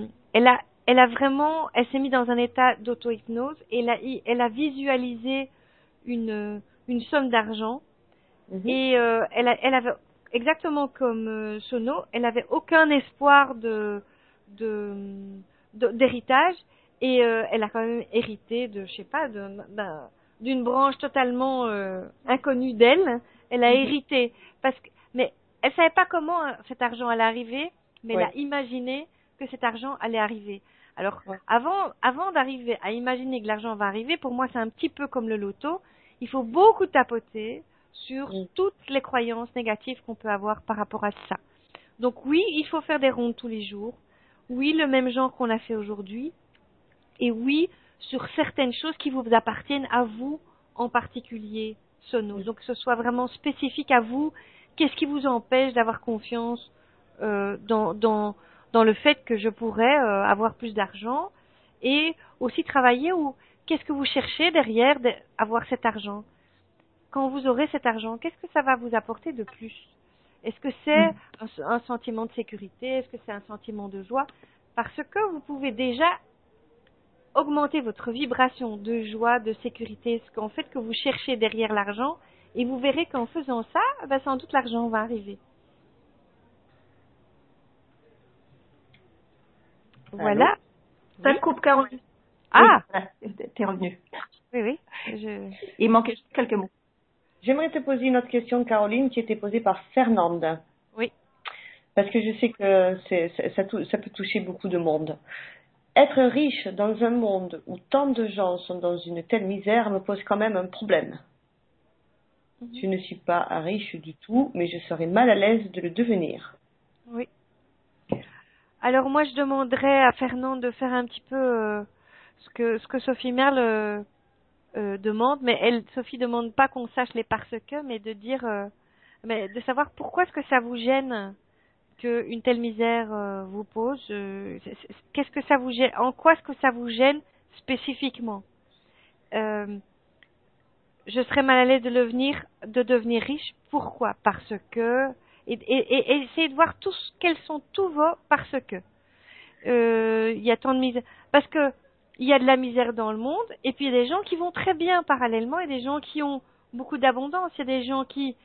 elle s'est mise dans un état d'auto-hypnose et elle a visualisé une somme d'argent. Et elle avait, exactement comme Sono, elle avait aucun espoir d'héritage, et elle a quand même hérité de, je sais pas, d'une branche totalement inconnue d'elle. Elle a hérité mais elle savait pas comment cet argent allait arriver, mais elle a imaginé que cet argent allait arriver. Alors, avant d'arriver à imaginer que l'argent va arriver, pour moi, c'est un petit peu comme le loto. Il faut beaucoup tapoter sur toutes les croyances négatives qu'on peut avoir par rapport à ça. Donc oui, il faut faire des rondes tous les jours. Oui, le même genre qu'on a fait aujourd'hui. Et oui, sur certaines choses qui vous appartiennent à vous en particulier, Sono. Donc que ce soit vraiment spécifique à vous. Qu'est-ce qui vous empêche d'avoir confiance dans le fait que je pourrais avoir plus d'argent, et aussi travailler qu'est-ce que vous cherchez derrière avoir cet argent. Quand vous aurez cet argent, qu'est-ce que ça va vous apporter de plus? Est-ce que c'est un sentiment de sécurité? Est-ce que c'est un sentiment de joie? Parce que vous pouvez déjà augmenter votre vibration de joie, de sécurité, ce qu'en fait que vous cherchez derrière l'argent, et vous verrez qu'en faisant ça, sans doute l'argent va arriver. Voilà. Ça coupe, Caroline. Ah, oui, t'es revenue. Oui. Il manquait juste quelques mots. J'aimerais te poser une autre question, Caroline, qui était posée par Fernande. Oui. Parce que je sais que ça peut toucher beaucoup de monde. Être riche dans un monde où tant de gens sont dans une telle misère me pose quand même un problème. Je ne suis pas riche du tout, mais je serais mal à l'aise de le devenir. Oui. Alors moi, je demanderais à Fernande de faire un petit peu ce que Sophie Merle demande, mais Sophie demande pas qu'on sache les parce que, mais de dire, mais de savoir pourquoi est-ce que ça vous gêne qu'une telle misère vous pose. Qu'est-ce que ça vous gêne? En quoi est-ce que ça vous gêne spécifiquement? Je serais mal à l'aise de devenir riche. Pourquoi? Parce que et essayez de voir quels sont tous vos parce que. Il y a tant de misère. Parce que il y a de la misère dans le monde, et puis il y a des gens qui vont très bien parallèlement, et des gens qui ont beaucoup d'abondance. Il y a des gens qui...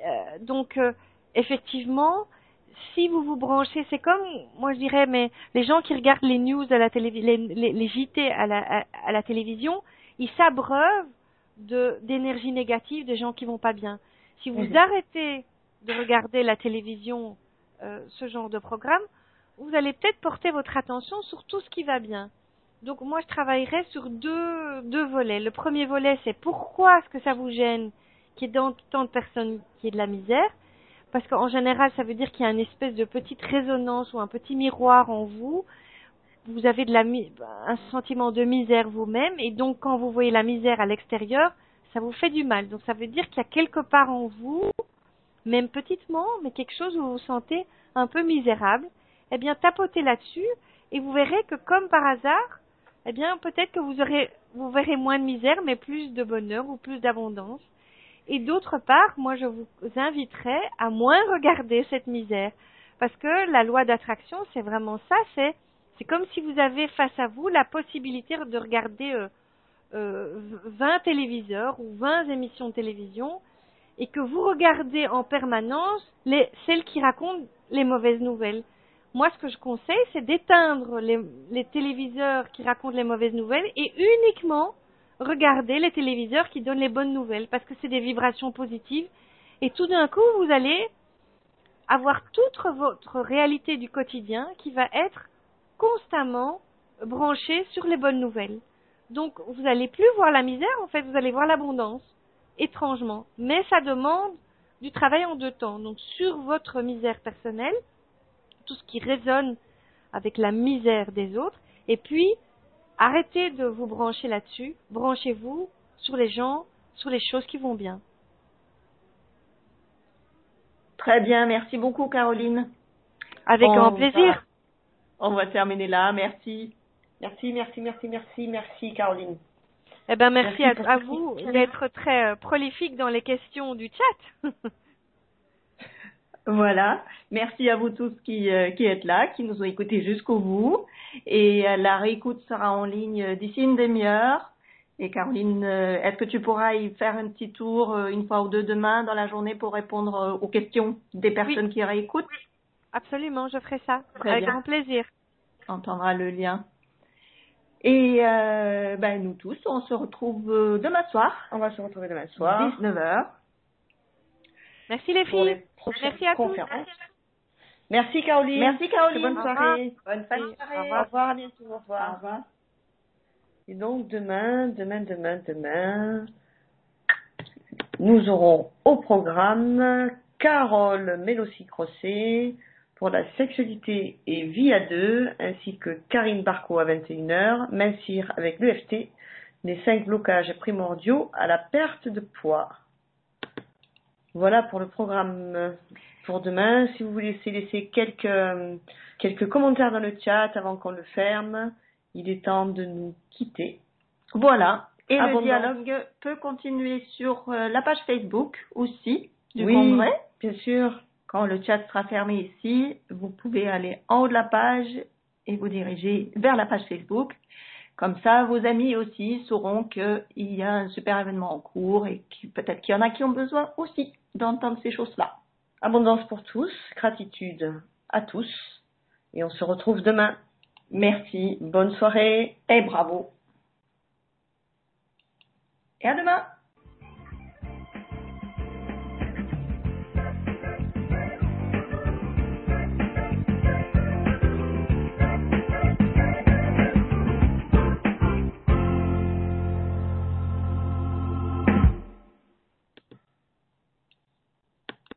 effectivement, si vous vous branchez, c'est comme, moi je dirais, mais les gens qui regardent les news à la télévision, les JT à la télévision, ils s'abreuvent d'énergie négative des gens qui vont pas bien. Si vous arrêtez de regarder la télévision, ce genre de programme, vous allez peut-être porter votre attention sur tout ce qui va bien. Donc moi je travaillerai sur deux volets. Le premier volet, c'est pourquoi est-ce que ça vous gêne qu'il y ait dans tant de personnes qui aient de la misère, parce qu'en général ça veut dire qu'il y a une espèce de petite résonance ou un petit miroir en vous. Vous avez un sentiment de misère vous-même, et donc quand vous voyez la misère à l'extérieur, ça vous fait du mal. Donc ça veut dire qu'il y a quelque part en vous, même petitement, mais quelque chose où vous vous sentez un peu misérable. Eh bien tapotez là-dessus, et vous verrez que comme par hasard, eh bien peut-être que vous verrez moins de misère, mais plus de bonheur ou plus d'abondance. Et d'autre part, moi je vous inviterai à moins regarder cette misère, parce que la loi d'attraction, c'est vraiment ça, c'est comme si vous avez face à vous la possibilité de regarder 20 téléviseurs ou 20 émissions de télévision, et que vous regardez en permanence celles qui racontent les mauvaises nouvelles. Moi, ce que je conseille, c'est d'éteindre les téléviseurs qui racontent les mauvaises nouvelles et uniquement regarder les téléviseurs qui donnent les bonnes nouvelles, parce que c'est des vibrations positives, et tout d'un coup, vous allez avoir toute votre réalité du quotidien qui va être constamment branchée sur les bonnes nouvelles. Donc, vous n'allez plus voir la misère, en fait, vous allez voir l'abondance, étrangement. Mais ça demande du travail en deux temps. Donc, sur votre misère personnelle, tout ce qui résonne avec la misère des autres, et puis, arrêtez de vous brancher là-dessus, branchez-vous sur les gens, sur les choses qui vont bien. Très bien, merci beaucoup Caroline. Avec grand plaisir. On va terminer là, merci. Merci Caroline. Eh ben merci à vous d'être très prolifique dans les questions du chat. Voilà, merci à vous tous qui êtes là, qui nous ont écoutés jusqu'au bout. Et la réécoute sera en ligne d'ici une demi-heure. Et Caroline, est-ce que tu pourras y faire un petit tour une fois ou deux demain dans la journée pour répondre aux questions des personnes qui réécoutent? Oui, absolument, je ferai ça. Très avec bien. grand plaisir. On entendra le lien. Et nous tous, on se retrouve demain soir. On va se retrouver demain soir. 19h. Merci les Pour les filles. prochaines Merci à conférences. tous. Merci Caroline. Merci Caroline. Bonne soirée. Bonne fin de soirée. Au revoir, à bientôt. Au revoir. Au revoir. Et donc demain, nous aurons au programme Carole Mélossi-Crosset pour la sexualité et vie à deux, ainsi que Karine Barco à 21h, Mincir avec l'EFT, les 5 blocages primordiaux à la perte de poids. Voilà pour le programme pour demain. Si vous voulez laisser quelques commentaires dans le chat avant qu'on le ferme, il est temps de nous quitter. Voilà. Et Abondance. le dialogue peut continuer sur la page Facebook aussi du Oui, congrès. bien sûr. Quand le chat sera fermé ici, vous pouvez aller en haut de la page et vous diriger vers la page Facebook. Comme ça, vos amis aussi sauront qu'il y a un super événement en cours et peut-être qu'il y en a qui ont besoin aussi d'entendre ces choses-là. Abondance pour tous, gratitude à tous. Et on se retrouve demain. Merci. Bonne soirée. Et bravo. Et à demain.